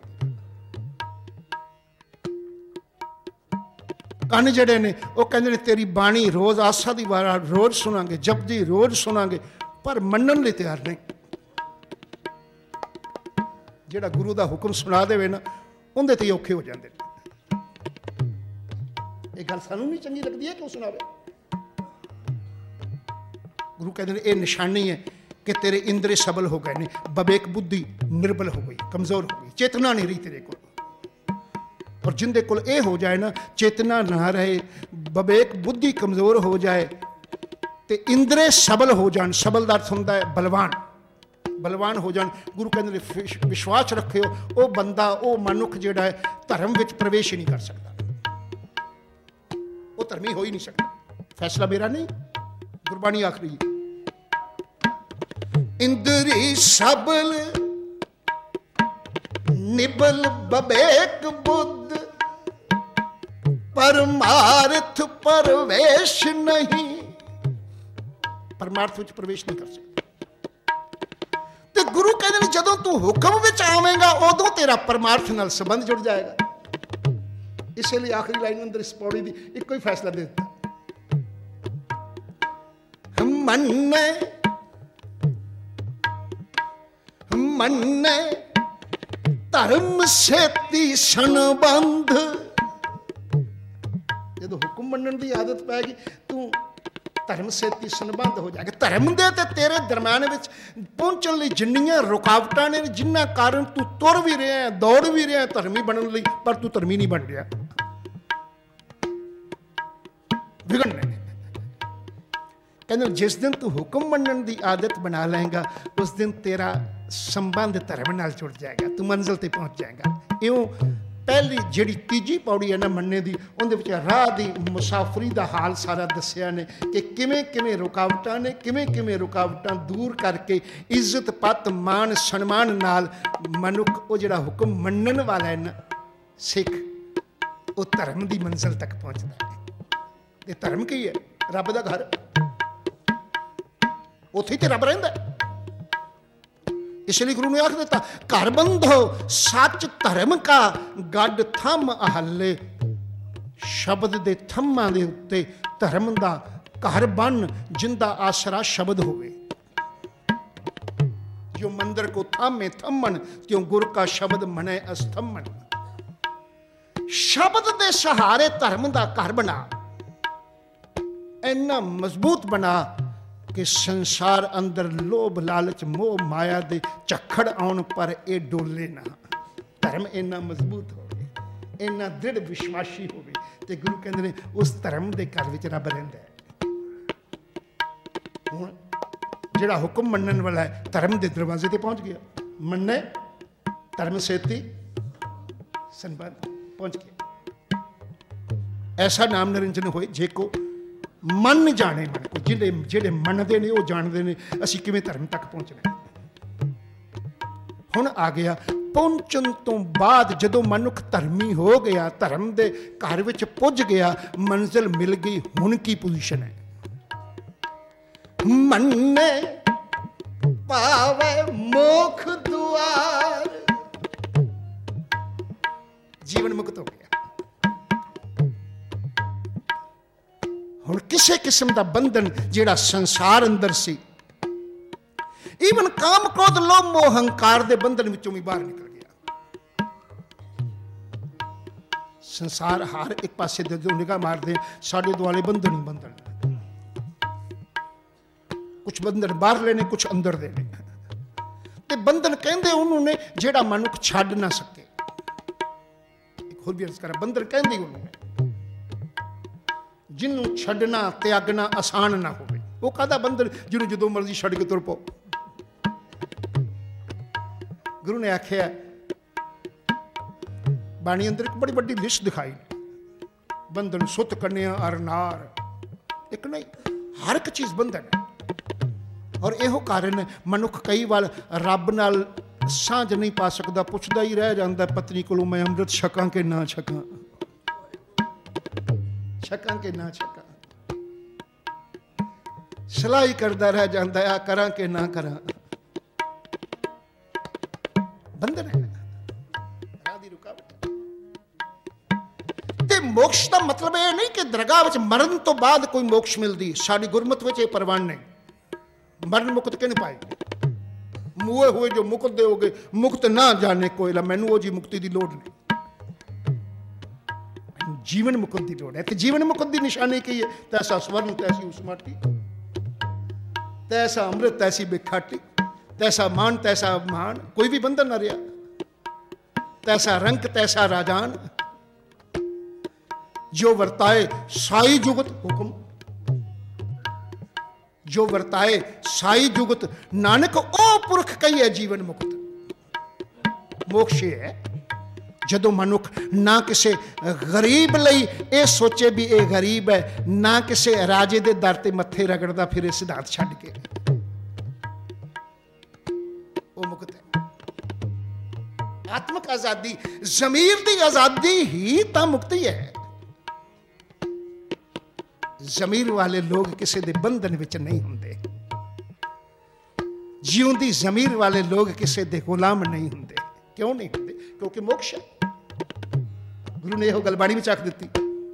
ਕੰਨ ਜਿਹੜੇ ਨੇ ਉਹ ਕਹਿੰਦੇ ਨੇ ਤੇਰੀ ਬਾਣੀ ਰੋਜ਼ ਆਸਾ ਦੀ ਵਾਰ ਰੋਜ਼ ਸੁਣਾਂਗੇ, ਜਪਦੀ ਰੋਜ਼ ਸੁਣਾਂਗੇ, ਪਰ ਮੰਨਣ ਲਈ ਤਿਆਰ ਨਹੀਂ। ਜਿਹੜਾ ਗੁਰੂ ਦਾ ਹੁਕਮ ਸੁਣਾ ਦੇਵੇ ਨਾ ਉਹਦੇ ਤੇ ਔਖੇ ਹੋ ਜਾਂਦੇ ਨੇ। ਇਹ ਗੱਲ ਸਾਨੂੰ ਨਹੀਂ ਚੰਗੀ ਲੱਗਦੀ ਹੈ ਕਿਉਂ ਸੁਣਾਵੇ। ਗੁਰੂ ਕਹਿੰਦੇ ਨੇ ਇਹ ਨਿਸ਼ਾਨੀ ਹੈ ਕਿ ਤੇਰੇ ਇੰਦਰੇ ਸਬਲ ਹੋ ਗਏ ਨੇ, ਵਿਵੇਕ ਬੁੱਧੀ ਨਿਰਬਲ ਹੋ ਗਈ, ਕਮਜ਼ੋਰ ਹੋ ਗਈ, ਚੇਤਨਾ ਨਹੀਂ ਰਹੀ ਤੇਰੇ ਕੋਲ। और जिंदे कोल ये हो जाए ना, चेतना ना रहे, विवेक बुद्धि कमज़ोर हो जाए, तो इंद्रे सबल हो जान। सबल का अर्थ होता है बलवान, बलवान हो जान। गुरु कहते विश्वास रखियो वो बंदा वो मनुख जिहड़ा है धर्म विच प्रवेश ही नहीं कर सकता, वो धर्मी हो ही नहीं सकता। फैसला मेरा नहीं, गुरबाणी आख रही इंद्री सबल निबल विवेक बुद्ध परमार्थ प्रवेश नहीं, परमार्थ विच प्रवेश नहीं कर सकते। ते गुरु कहते हैं जदों तू हुक्म विच आवेगा उदों तेरा परमार्थ नाल संबंध जुड़ जाएगा। इसलिए आखिरी लाइन अंदर इस पौड़ी दी एक कोई फैसला दे दिता, मन्ने मन्ने धर्म सेती संबंध। जो हुक्म मनण की आदत पैगी तू धर्म सेती संबंध हो जाएगा। धर्म दे ते तेरे दरम्यान विच पहुंचण लई जिन्नियां रुकावटां ने, जिन्ना कारण तू तुर भी रहा है, दौड़ भी रहा है धर्मी बनण लई, पर तू धर्मी नहीं बन रहा, बिगड़ने। कहते जिस दिन तू हुक्म मनण की आदत बना लेगा उस दिन तेरा संबंध धर्म नाल जुड़ जाएगा, तू मंजिल ते पहुंच जाएगा। इउं पहली जिहड़ी तीजी पौड़ी है ना मन्ने दी, उहदे विच राह दी मुसाफरी दा हाल सारा दस्सिया ने कि किवें किवें रुकावटां ने, किवें किवें रुकावटां दूर करके इज्जत पत मान सन्मान नाल मनुख वो जिहड़ा हुक्म मनण वाला है ना सिख, वो धर्म दी मंजिल तक पहुंचदा है। ते धर्म की है? रब दा घर, उत्थे ते रब रहिंदा। इसलिए गुरु ने आख दिता घर बंधो सच धर्म का गड थम आहले। शब्द दे थम्मां दे उत्ते धर्म दा घर बन जिंदा आसरा शब्द होवे। जो मंदिर को थामे थम्मन त्यों गुर का शब्द मने अस्थम्मन। शब्द दे सहारे धर्म दा घर बना, इन्ना मजबूत बना कि संसार अंदर लोभ लालच मोह माया दे झक्खड़ आउण पर ए डोले ना। धर्म इन्ना मजबूत होवे, इन्ना दृढ़ विश्वासी होवे ते गुरु कहंदे ने उस धर्म दे घर विच रब रहिंदा है। हुण जिहड़ा हुक्म मनण वाला है धर्म दे दरवाजे ते पहुंच गया, मन्ने धर्म सेती संबंध पहुंच गया। ऐसा नाम निरंजन होए जे को मन जाने, मन को जिहड़े जिहड़े मनदे ने वो जानते ने असीं किवें धर्म तक पहुंचना। हुण आ गया पहुंचण तो बाद जदों मनुख धर्मी हो गया, धर्म दे घर विच पुज गया, मंजिल मिल गई। हुण की पोजीशन है? मन्ने पावे मोख दुआर, जीवन मुक्त हो गया। हुण किसी किस्म का बंधन जिहड़ा संसार अंदर सी, ईवन काम क्रोध लोभ मोह अहंकार के बंधन विचों भी बाहर निकल गया। संसार हर एक पासे जो निगाह मारते साडे दुआले बंधन ही बंधन, कुछ बंधन बाहर लेने कुछ अंदर देने। ते बंधन कहंदे उन्होंने जिहड़ा मनुख छड्ड ना सके। एक होर भी अर्ज करा, बंधन कहंदे उन्होंने जिन्हों छड्डना त्यागना आसान ना हो। वो कहता बंधन जिन्हों जो मर्जी छड्ड के तुर पो। गुरु ने आख्या बाणी अंदर एक बड़ी बड़ी लिस्ट दिखाई, बंधन सुत कन्या अरनार, एक नहीं हर एक चीज बंधन है। और यहो कारण मनुख कई बार रब नाल सांझ नहीं पा सकता, पुछदा ही रह जाता पत्नी कोलों मैं अमृत छकां के ना छकां, छकां के ना छकां, सलाह करता रह जाता आ करां के ना करां। बंधन है, राह दी रुकावट। ते मोक्ष का मतलब यह नहीं कि दरगाह विच मरण तो बाद कोई मोक्ष मिलती। साडी गुरमत विच यह परवान नहीं। मरण मुक्त किन पाएगी? मुए हुए जो मुक्त दे हो गए, मुक्त ना जाने कोई ला, मैनू वो जी मुक्ति की लोड़ नहीं, जीवन मुक्त की लोड़ है। तो जीवन मुक्त की निशानी की है? तैसा स्वर्ण तैसी उस माटी, तैसा अमृत तैसी बिखाटी, तैसा मान तैसा अपमान, कोई भी बंधन ना रहा, तैसा रंग तैसा राजान, जो वर्ताए साई जुगत हुक्म, जो वर्ताए साई जुगत नानक ओ पुरख कही है जीवन मुक्त। मोक्ष है जदों मनुख ना किसी गरीब लई ए सोचे भी ए गरीब है, ना किसी राजे दे दर ते मत्थे रगड़दा फिर सिद्धांत छड्ड के, वो मुक्त है। आत्मक आजादी, जमीर दी आजादी ही तां मुक्ति है। जमीर वाले लोग किसी दे बंधन विच नहीं हुंदे, जिउंदी जमीर वाले लोग किसी दे गुलाम नहीं हुंदे। क्यों नहीं हुंदे? क्योंकि मोक्ष है। गुरु ने यह गल बाणी विच आख दित्ती,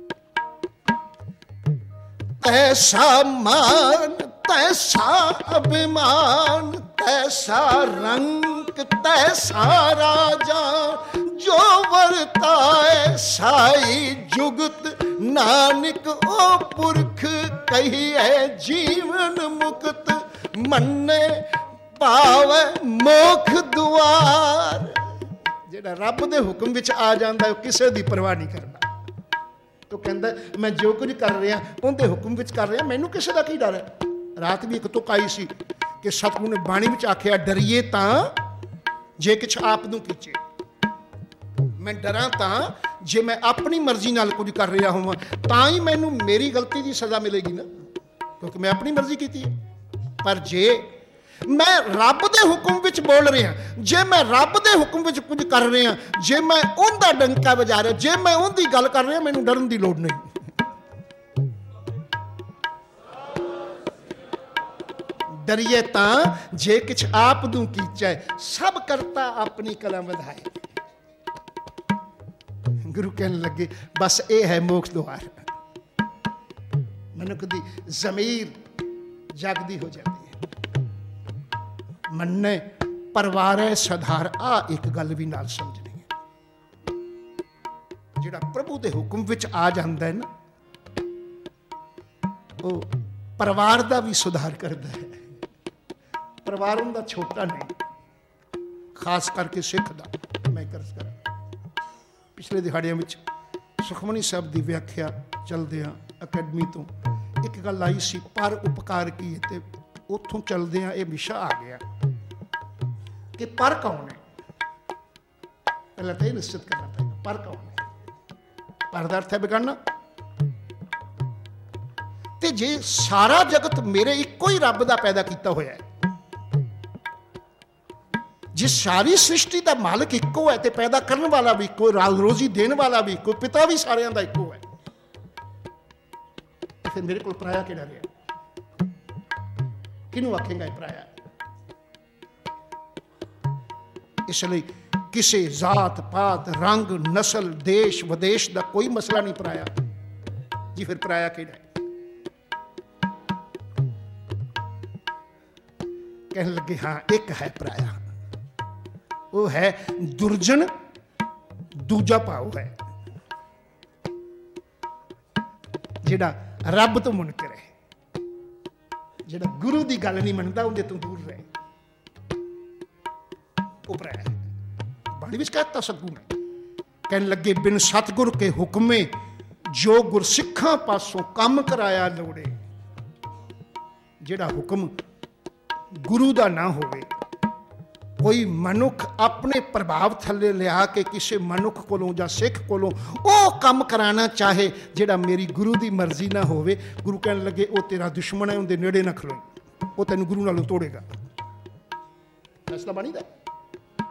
तैसा मान तैसा अभिमान, तैसा रंग तैसा राजा, जो वर्ताए साई जुगत नानक ओ पुरख कही है जीवन मुक्त, मन्ने पावे मोख दुआर। जेड़ा रब दे हुक्म विच आ जांदा है किसे दी परवाह नहीं करदा। तो कहंदा मैं जो कुछ कर रहा उनके हुक्म विच कर रहा, मैनू किसे दा की डर है। रात भी एक तुक आई सी कि सतगुरु ने बाणी विच आखिया, डरिए तां जे किछ आप नूं कीचे, मैं डरां तां जे मैं अपनी मर्जी नाल कुछ कर रहा होवां तां ही मैनू मेरी गलती की सज़ा मिलेगी ना, क्योंकि मैं अपनी मर्जी की है। पर जे मैं रब दे हुक्म विच बोल रहा, जे मैं रब दे हुक्म विच कुछ कर रहा, जे मैं उनका डंका बजा रहा, जे मैं उनकी गल कर रहा, मैनू डरन की लोड़ नहीं। डरिए तां जे किछ आप दूं कीचै, सब करता अपनी कलम वधाए। गुरु कहने लगे बस ये है मोक्ष द्वार। मनुख दी जमीर जागदी हो जाती है, मन्ने परवार है सधार। आ एक गल भी नाल समझनी है, जिहड़ा प्रभु दे हुक्म विच आ जांदा है ना, वो परिवार दा भी सुधार करदा है। परिवार उनका छोटा नहीं, खास करके सिख दा। मैं कर्ज करा पिछले दिहाड़ियां विच सुखमनी साहब की व्याख्या चलदियां अकैडमी तो एक गल आई सी, पर उपकार की, ते उत्थों चलदियां ये विशा आ गया कि पर कौन है। पहले तो ये निश्चित करना पड़ेगा पर कौन है। पर दा अर्थ है बिगाड़ना। ते जे सारा जगत मेरे इको ही रब दा पैदा किया होया है, जिस सारी सृष्टि का मालिक इको है, तो पैदा करने वाला भी इको, रोजी देने वाला भी इको, पिता भी सारिਆਂ ਦਾ इको है, तो फिर मेरे को पराया किहड़ा रहा? किनू आखेगा पराया? इसलिए किसी जात पात रंग नस्ल देश विदेश का कोई मसला नहीं पराया जी। फिर पराया किहड़ा है? कहने लगे हाँ एक है पराया, वो है दुर्जन, दूजा भाव है जिहड़ा रब तो मुनकर है, जिहड़ा गुरु की गल नहीं मनता उनके तो दूर रहे, वो पराया है। बाणी विच कहता सतगुरु ने, कहने लगे बिन सतगुर के हुक्मे जो गुरसिखां पासों कम कराया लोड़े। जिहड़ा हुक्म गुरु का ना होवे, कोई मनुख अपने प्रभाव थले लिया के किसी मनुख कोलों या सिख कोलों वो काम कराना चाहे जिहड़ा मेरी गुरु की मर्जी ना होवे, गुरु कहने लगे वो तेरा दुश्मन है, उनके नेड़े ना खलोई, वो तेन गुरु नालों तोड़ेगा। फैसला बनी दा।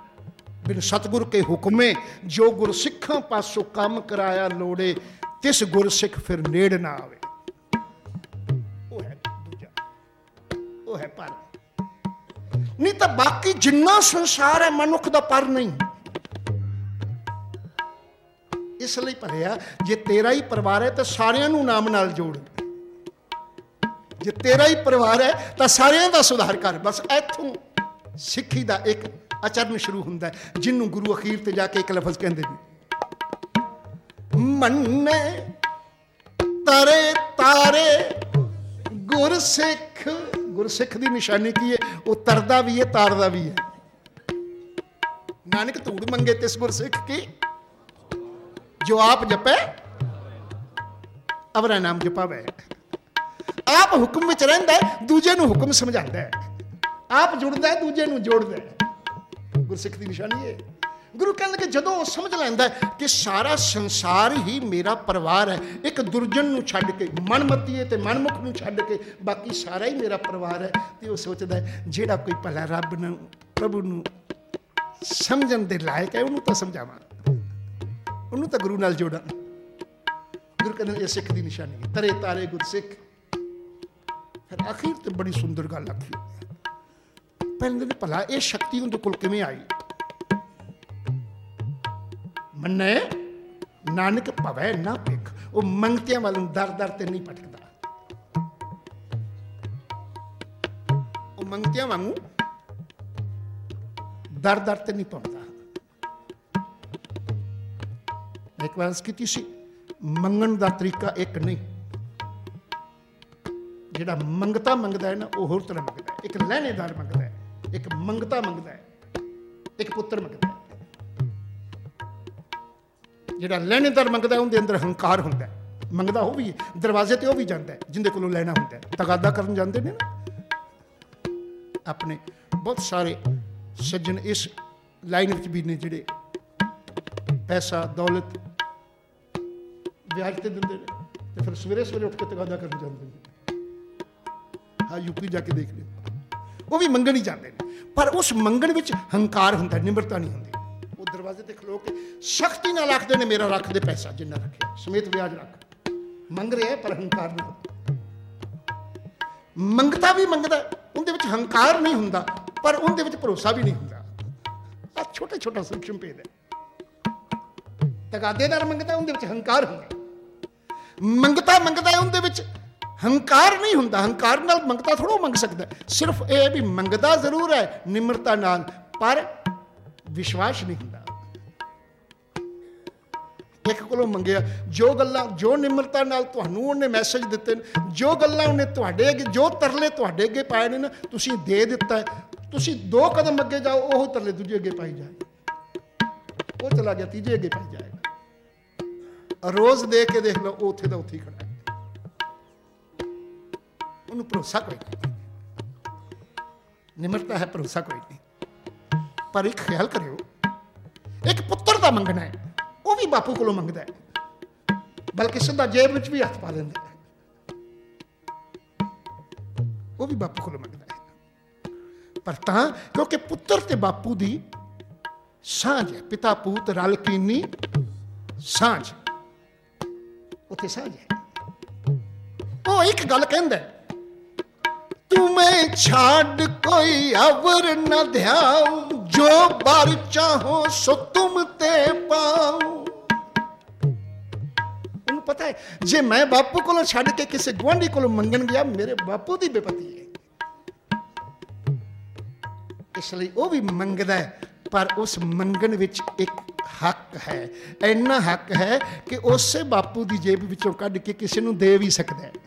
बिन सतगुर के हुक्मे जो गुर सिखां पासों काम कराया लोड़े तिस गुर सिख फिर नेड़ ना आवे। वो है दूजा, वो है पर। नहीं तो बाकी जिन्ना संसार है मनुख दा पर नहीं। इसलिए भरिया जे तेरा ही परिवार है तो सारियां नूं नाम नाल जोड़, जे तेरा ही परिवार है तो सारियां दा सुधार कर। बस इत्थों सिੱਖੀ ਦਾ एक आचरण शुरू होंदा है, जिन्हों गुरु अखीर ते जाके एक लफज कहते हैं, मन्ने तरे तारे गुरसिख। गुरसिख की निशानी की है? वो तरदा भी है तारदा भी है। नानक धूड़ मंगे तिस गुरसिख की जो आप जपे अवरा नाम जपावे। आप हुक्म विच रहिंदा है, दूजे नूं हुक्म समझांदा है। आप जुड़दा है, दूजे नूं जोड़दा है। गुरसिख की निशानी है। गुरु कहने लगे जदों समझ लैंदा है कि सारा संसार ही मेरा परिवार है, एक दुर्जन नूं छड्ड के, मनमतीए ते मनमुख नूं छड्ड के बाकी सारा ही मेरा परिवार है, तो वह सोचता है जेड़ा कोई भला रब नूं प्रभु नूं समझण दे लायक है उन्होंने तो समझावां, उन्होंने तो गुरु नाल जोड़ां। गुरु कहने लगे सिख की निशानी है, तरे तारे गुरसिख। फिर आखिर तो बड़ी सुंदर गल आखी, पहले दिन भला ये शक्ति उनके कोल किवें आई। मन्ने नानक भवै ना भिख। वो मंगतियां वालों दर दर ते नहीं भटकदा, वो मंगतियां वांगू दर दर ते नहीं पहुंचता। एक बार की सी मंगण का तरीका एक नहीं, जिहड़ा मंगता मंगदा है ना वो होर तरह मंगदा है। एक लहनेदार मंगदा है, एक मंगता मंगदा है, एक पुत्र मंगदा है। जिहड़ा लहनेदार मंगदा है उनके अंदर हंकार हुंदा है, मंगदा हो भी है, दरवाजे ते वो भी जाता है जिंदे कोलों लैना हुंदा है। तगादा करन जांदे ने ना अपने बहुत सारे सज्जन इस लाइन विच भी ने जिहड़े पैसा दौलत ब्याज ते दिंदे ने ते फिर सवेरे सवेरे उठ के तगादा करन जांदे ने। हाँ यूपी जाके देख लियो, वो भी मंगण ही जाते हैं, पर उस मंगण विच हंकार हुंदा, निम्रता नहीं होंदी। वो दरवाजे ते खलो के सख्ती नाल आखदे ने मेरा रख दे पैसा जिन्ना रखे समेत ब्याज रख। मंग रहे पर हंकार नहीं होंदा। मंगता भी मंगदा, उनदे विच हंकार नहीं हुंदा पर उनदे विच भरोसा भी नहीं हुंदा। आ छोटा छोटा सूक्ष्म भेद है। तगादेदार मंगदा उनदे विच हंकार हुंदा, मंगता मंगदा उनदे विच हंकार नहीं हुंदा। हंकार नाल मंगता थोड़ा मंग सकता है, सिर्फ यह भी मंगदा जरूर है निम्रता नाल पर विश्वास नहीं हुंदा। एक कोलों मंगिया जो गल्लां जो निम्रता नाल तुहानूं उन्हें मैसेज दिते, जो गल्लां उन्हें तुहाडे अगे जो तरले तुहाडे अगे पाए ने ना तुसीं दे दिता है, तुसीं दो कदम अगे जाओ ओह तरले दूजे अगे पाई जाए, वो चला गया तीजे अगे पाई जाएगा। रोज दे के देख लो उत्थे दा उत्थे ही खड़ा है, उन्हें भरोसा कोई नहीं। निम्रता है, भरोसा कोई नहीं। पर एक ख्याल करियो, एक पुत्र का मंगना है वो भी बापू को मंगता है, बल्कि सीधा जेब में भी हथ पा लेंदा है, वो भी बापू को मंगता है। पर तां क्योंकि पुत्र ते बापू दी सांझ है, पिता पूत रल कीनी सांझ, उत्थे सांझ है। वो एक गल कहंदा है, तुम्हें छाड़ कोई अवर न ध्याऊं, जो बार चाहो सो तुम ते पाऊं। उन्हें पता है जे मैं बापू को छड़ के किसी गुआंढी को मंगन गया मेरे बापू की बेपत्ती है, इसलिए वो भी मंगदा है। पर उस मंगन विच एक हक है, इन्ना हक है कि उससे बापू की जेब विचों कढ़ के किसी नूं दे भी सकता है।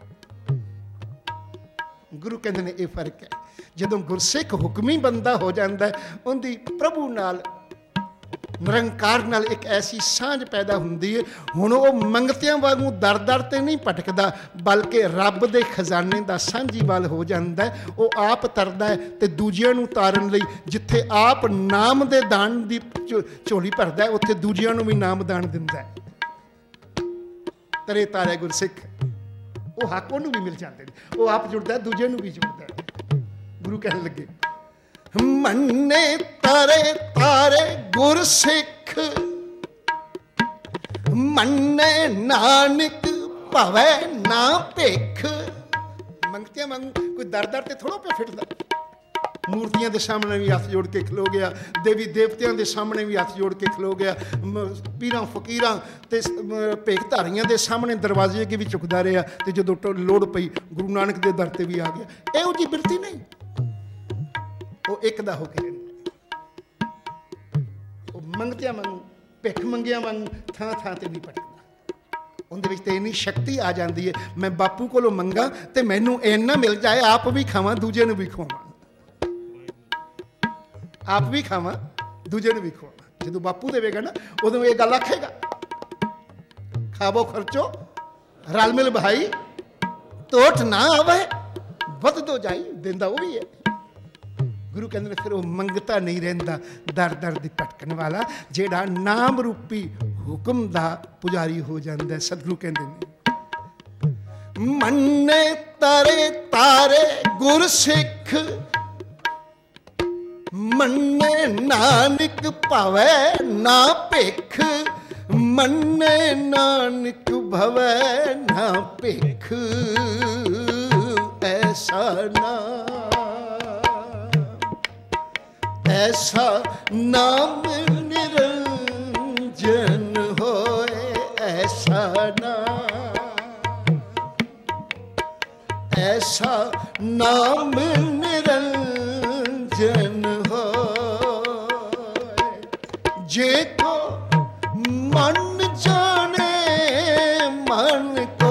गुरु कहते हैं ये फर्क है। जदों गुरसिख हुक्मी बंदा हो जाता है, उनकी प्रभु नाल निरंकार नाल एक ऐसी सांझ पैदा होंदी है। हुण वो मंगतियां वांगू दर दर ते नहीं भटकदा, बल्कि रब दे खजाने दा सांझीवाल हो जाता है। वो आप तरदा है ते दूजियां नूं तारन लई, जिथे आप नाम दे दान दी झोली भरदा है उत्थे दूजियां नूं भी नाम दान दिंदा है। तरे तारे गुरसिख वो हक उन्होंने भी मिल जाते हैं, वो आप जुड़ता है दूजे नूं भी जुड़ता है। गुरु कहने लगे मन्ने तारे ਤਾਰੇ ਗੁਰ ਸਿੱਖ, ਮੰਨੇ ਨਾਨਕ ਭਵੈ ਨਾ ਭਿਖ। ਮੰਗਤਿਆਂ ਵਾਂਗੂ ਕੋਈ ਦਰ ਦਰ ਤੇ ਥੋੜ੍ਹਾ ਪਿਆ ਫਿਰਦਾ। ਮੂਰਤੀਆਂ ਦੇ ਸਾਹਮਣੇ ਵੀ ਹੱਥ ਜੋੜ ਕੇ ਖਲੋ ਗਿਆ, ਦੇਵੀ ਦੇਵਤਿਆਂ ਦੇ ਸਾਹਮਣੇ ਵੀ ਹੱਥ ਜੋੜ ਕੇ ਖਲੋ ਗਿਆ, ਪੀਰਾਂ ਫਕੀਰਾਂ ਤੇ ਭੇਖ ਧਾਰੀਆਂ ਦੇ ਸਾਹਮਣੇ ਦਰਵਾਜ਼ੇ ਅੱਗੇ ਵੀ ਝੁਕਦਾ ਰਿਹਾ। ਤੇ ਜਦੋਂ ਲੋੜ ਪਈ ਗੁਰੂ ਨਾਨਕ ਦੇ ਦਰ ਤੇ ਵੀ ਆ ਗਿਆ। ਇਹੋ ਜਿਹੀ ਬਿਰਤੀ ਨਹੀਂ, ਉਹ ਇੱਕ ਦਾ ਹੋ ਕੇ ਰਹਿੰਦਾ। ਉਹ ਮੰਗਤਿਆਂ ਵਾਂਗੂ ਭਿੱਖ ਮੰਗਿਆਂ ਵਾਂਗੂ ਥਾਂ ਥਾਂ ਤੇ ਨਹੀਂ ਭਟਕਦਾ। ਉਹਦੇ ਵਿੱਚ ਤੇ ਇੰਨੀ ਸ਼ਕਤੀ ਆ ਜਾਂਦੀ ਹੈ, ਮੈਂ ਬਾਪੂ ਕੋਲੋਂ ਮੰਗਾ ਤੇ ਮੈਨੂੰ ਇੰਨਾ ਮਿਲ ਜਾਏ, ਆਪ ਵੀ ਖਾਵਾਂ ਦੂਜੇ ਨੂੰ ਵੀ ਖਵਾਵਾਂ, ਆਪ ਵੀ ਖਾਵਾਂ ਦੂਜੇ ਨੂੰ ਵੀ ਖਵਾਵਾਂ। ਜਦੋਂ ਬਾਪੂ ਦੇਵੇਗਾ ਨਾ ਉਦੋਂ ਇਹ ਗੱਲ ਆਖੇਗਾ, ਖਾਵੋ ਖਰਚੋ ਰਲ ਮਿਲ ਭਾਈ, ਟੋਟ ਨਾ ਆਵੇ ਵੱਧ ਦੋ ਜਾਈ। ਦਿੰਦਾ ਉਹ ਵੀ ਹੈ। ਗੁਰੂ ਕਹਿੰਦੇ ਨੇ ਫਿਰ ਉਹ ਮੰਗਤਾ ਨਹੀਂ ਰਹਿੰਦਾ, ਦਰ ਦਰ ਦੀ ਭਟਕਣ ਵਾਲਾ, ਜਿਹੜਾ ਨਾਮ ਰੂਪੀ ਹੁਕਮ ਦਾ ਪੁਜਾਰੀ ਹੋ ਜਾਂਦਾ। ਸਤਿਗੁਰੂ ਕਹਿੰਦੇ ਨੇ ਮੰਨੇ ਤਾਰੇ ਤਾਰੇ ਗੁਰ ਸਿੱਖ, ਮੰਨੇ ਨਾਨਕ ਭਵੈ ਨਾ ਭਿਖ। ਮੰਨੇ ਨਾਨਕ ਭਵੈ ਨਾ ਭਿਖ, ਐਸਾ ਨਾਮ ਐਸਾ ਨਾਮ ਨਿਰੰਜਨ ਹੋਏ। ਐਸਾ ਨਾਮ ਐਸਾ ਨਾਮ ਨਿਰੰਜਨ ਹੋਏ। ਜੇ ਕੋ ਮਨ ਜਾਣੇ ਮਨ ਕੋ,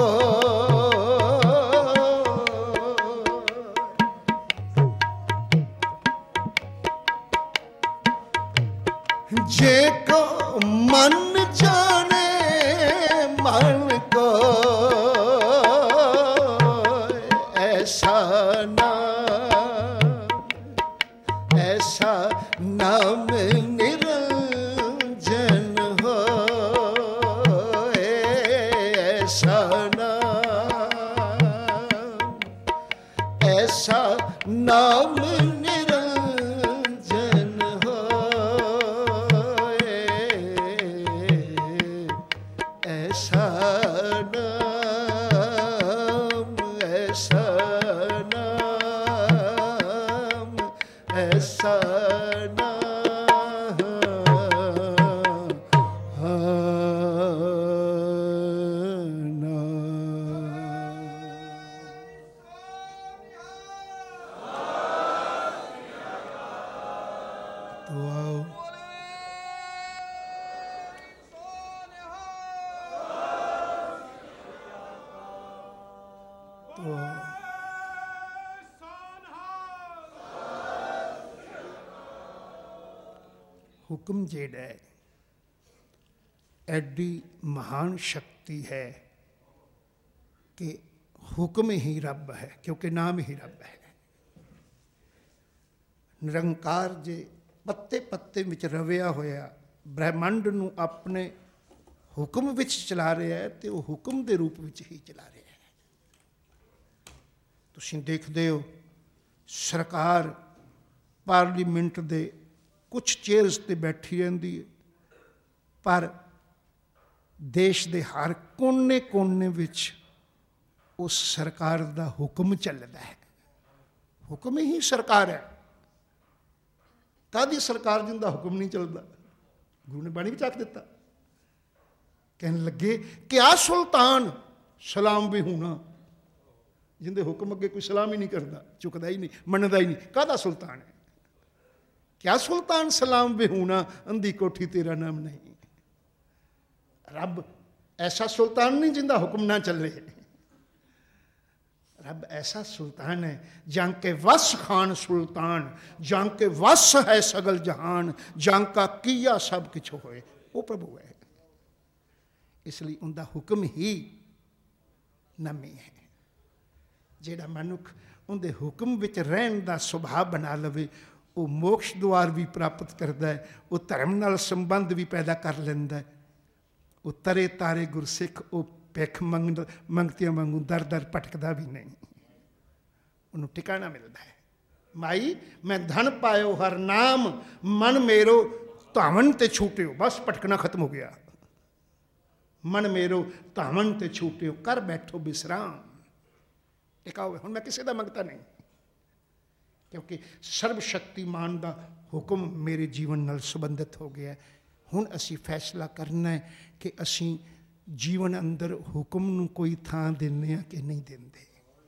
ਜੇ ਕੋ ਮਨ ਜਾਣੇ ਮਨ ਕੋ, ਐਸਾ ਨਾਮ ਐਸਾ ਨਾਮ ਨਿਰੰਜਨ ਹੋਏ। ਐਸਾ ਨਾਮ ਐਸਾ ਨਾਮ ਨਿਰੰਜਨ ਹੋਏ। ਐਸਾ ਨਾਮ ਐਸਾ ਨਾਮ ਐਸਾ ਹੁਕਮ ਜਿਹੜਾ ਐਡੀ ਮਹਾਨ ਸ਼ਕਤੀ ਹੈ ਕਿ ਹੁਕਮ ਹੀ ਰੱਬ ਹੈ, ਕਿਉਂਕਿ ਨਾਮ ਹੀ ਰੱਬ ਹੈ। ਨਿਰੰਕਾਰ ਜੇ ਪੱਤੇ ਪੱਤੇ ਵਿੱਚ ਰਵਿਆ ਹੋਇਆ ਬ੍ਰਹਿਮੰਡ ਨੂੰ ਆਪਣੇ ਹੁਕਮ ਵਿੱਚ ਚਲਾ ਰਿਹਾ ਹੈ, ਤੇ ਉਹ ਹੁਕਮ ਦੇ ਰੂਪ ਵਿੱਚ ਹੀ ਚਲਾ ਰਿਹਾ ਹੈ। ਤੁਸੀਂ ਦੇਖਦੇ ਹੋ ਸਰਕਾਰ ਪਾਰਲੀਮੈਂਟ ਦੇ ਕੁਛ ਚੇਅਰਸ 'ਤੇ ਬੈਠੀ ਰਹਿੰਦੀ ਹੈ, ਪਰ ਦੇਸ਼ ਦੇ ਹਰ ਕੋਨੇ ਕੋਨੇ ਵਿੱਚ ਉਸ ਸਰਕਾਰ ਦਾ ਹੁਕਮ ਚੱਲਦਾ ਹੈ। ਹੁਕਮ ਹੀ ਸਰਕਾਰ ਹੈ। ਕਾਹਦੀ ਸਰਕਾਰ ਜਿੰਦਾ ਹੁਕਮ ਨਹੀਂ ਚੱਲਦਾ? ਗੁਰੂ ਨੇ ਬਾਣੀ ਵਿੱਚ ਆਖ ਦਿੱਤਾ, ਕਹਿਣ ਲੱਗੇ ਕਿ ਆ ਸੁਲਤਾਨ ਸਲਾਮ ਵੀ ਹੋਣਾ, ਜਿੰਦੇ ਹੁਕਮ ਅੱਗੇ ਕੋਈ ਸਲਾਮ ਹੀ ਨਹੀਂ ਕਰਦਾ, ਝੁਕਦਾ ਹੀ ਨਹੀਂ, ਮੰਨਦਾ ਹੀ ਨਹੀਂ। ਕਾਹਦਾ ਸੁਲਤਾਨ ਹੈ? ਕਿਆ ਸੁਲਤਾਨ ਸਲਾਮ ਬੇਹੂਣਾ, ਅੰधी ਕੋਠੀ ਤੇਰਾ ਨਾਮ ਨਹੀਂ। ਰੱਬ ਐਸਾ ਸੁਲਤਾਨ ਨਹੀਂ ਜਿੰਦਾ ਹੁਕਮ ਨਾ ਚੱਲੇ। ਰੱਬ ਐਸਾ ਸੁਲਤਾਨ ਹੈ, ਜੰਗ ਕੇ ਵਸ ਖਾਨ ਸੁਲਤਾਨ, ਜੰਗ ਕੇ ਵਸ ਹੈ ਸਗਲ ਜਹਾਨ, ਜੰਗ ਕਾ ਕੀਆ ਸਭ ਕੁਛ ਹੋਏ। ਉਹ ਪ੍ਰਭੂ ਹੈ। ਇਸ ਲਈ ਉਹਦਾ ਹੁਕਮ ਹੀ ਨਾਮੀ ਹੈ। ਜਿਹੜਾ ਮਨੁੱਖ ਉਹਦੇ ਹੁਕਮ ਵਿੱਚ ਰਹਿਣ ਦਾ ਸੁਭਾਅ ਬਣਾ ਲਵੇ, ਉਹ ਮੋਕਸ਼ ਦੁਆਰ ਵੀ ਪ੍ਰਾਪਤ ਕਰਦਾ ਹੈ, ਉਹ ਧਰਮ ਨਾਲ ਸੰਬੰਧ ਵੀ ਪੈਦਾ ਕਰ ਲੈਂਦਾ ਹੈ। ਉਹ ਤਰੇ ਤਾਰੇ ਗੁਰਸਿੱਖ, ਉਹ ਭਿੱਖ ਮੰਗ ਮੰਗਤਿਆਂ ਵਾਂਗੂ ਦਰ ਦਰ ਭਟਕਦਾ ਵੀ ਨਹੀਂ, ਉਹਨੂੰ ਟਿਕਾਣਾ ਮਿਲਦਾ ਹੈ। ਮਾਈ ਮੈਂ ਧਨ ਪਾਇਓ ਹਰ ਨਾਮ, ਮਨ ਮੇਰੋ ਧਾਵਨ ਤੇ ਛੂਟਿਓ, ਬਸ ਭਟਕਣਾ ਖਤਮ ਹੋ ਗਿਆ। ਮਨ ਮੇਰੋ ਧਾਵਨ ਤੇ ਛੂਟਿਓ, ਕਰ ਬੈਠੋ ਵਿਸਰਾਮ। ਟਿਕਾਓ। ਹੁਣ ਮੈਂ ਕਿਸੇ ਦਾ ਮੰਗਤਾ ਨਹੀਂ, ਕਿਉਂਕਿ ਸਰਬ ਸ਼ਕਤੀਮਾਨ ਦਾ ਹੁਕਮ ਮੇਰੇ ਜੀਵਨ ਨਾਲ ਸੰਬੰਧਿਤ ਹੋ ਗਿਆ। ਹੁਣ ਅਸੀਂ ਫੈਸਲਾ ਕਰਨਾ ਹੈ ਕਿ ਅਸੀਂ ਜੀਵਨ ਅੰਦਰ ਹੁਕਮ ਨੂੰ ਕੋਈ ਥਾਂ ਦਿੰਦੇ ਹਾਂ ਕਿ ਨਹੀਂ ਦਿੰਦੇ।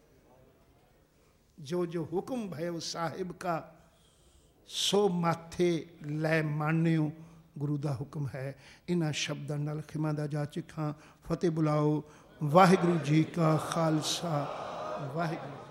ਜੋ ਜੋ ਹੁਕਮ ਭਇਓ ਸਾਹਿਬ ਕਾ, ਸੋ ਮਾਥੇ ਲੈ ਮਾਨਿਓ, ਗੁਰੂ ਦਾ ਹੁਕਮ ਹੈ। ਇਹਨਾਂ ਸ਼ਬਦਾਂ ਨਾਲ ਖਿਮਾ ਦਾ ਜਾਚਕ ਹਾਂ। ਫਤਿਹ ਬੁਲਾਓ। ਵਾਹਿਗੁਰੂ ਜੀ ਕਾ ਖਾਲਸਾ, ਵਾਹਿਗੁਰੂ।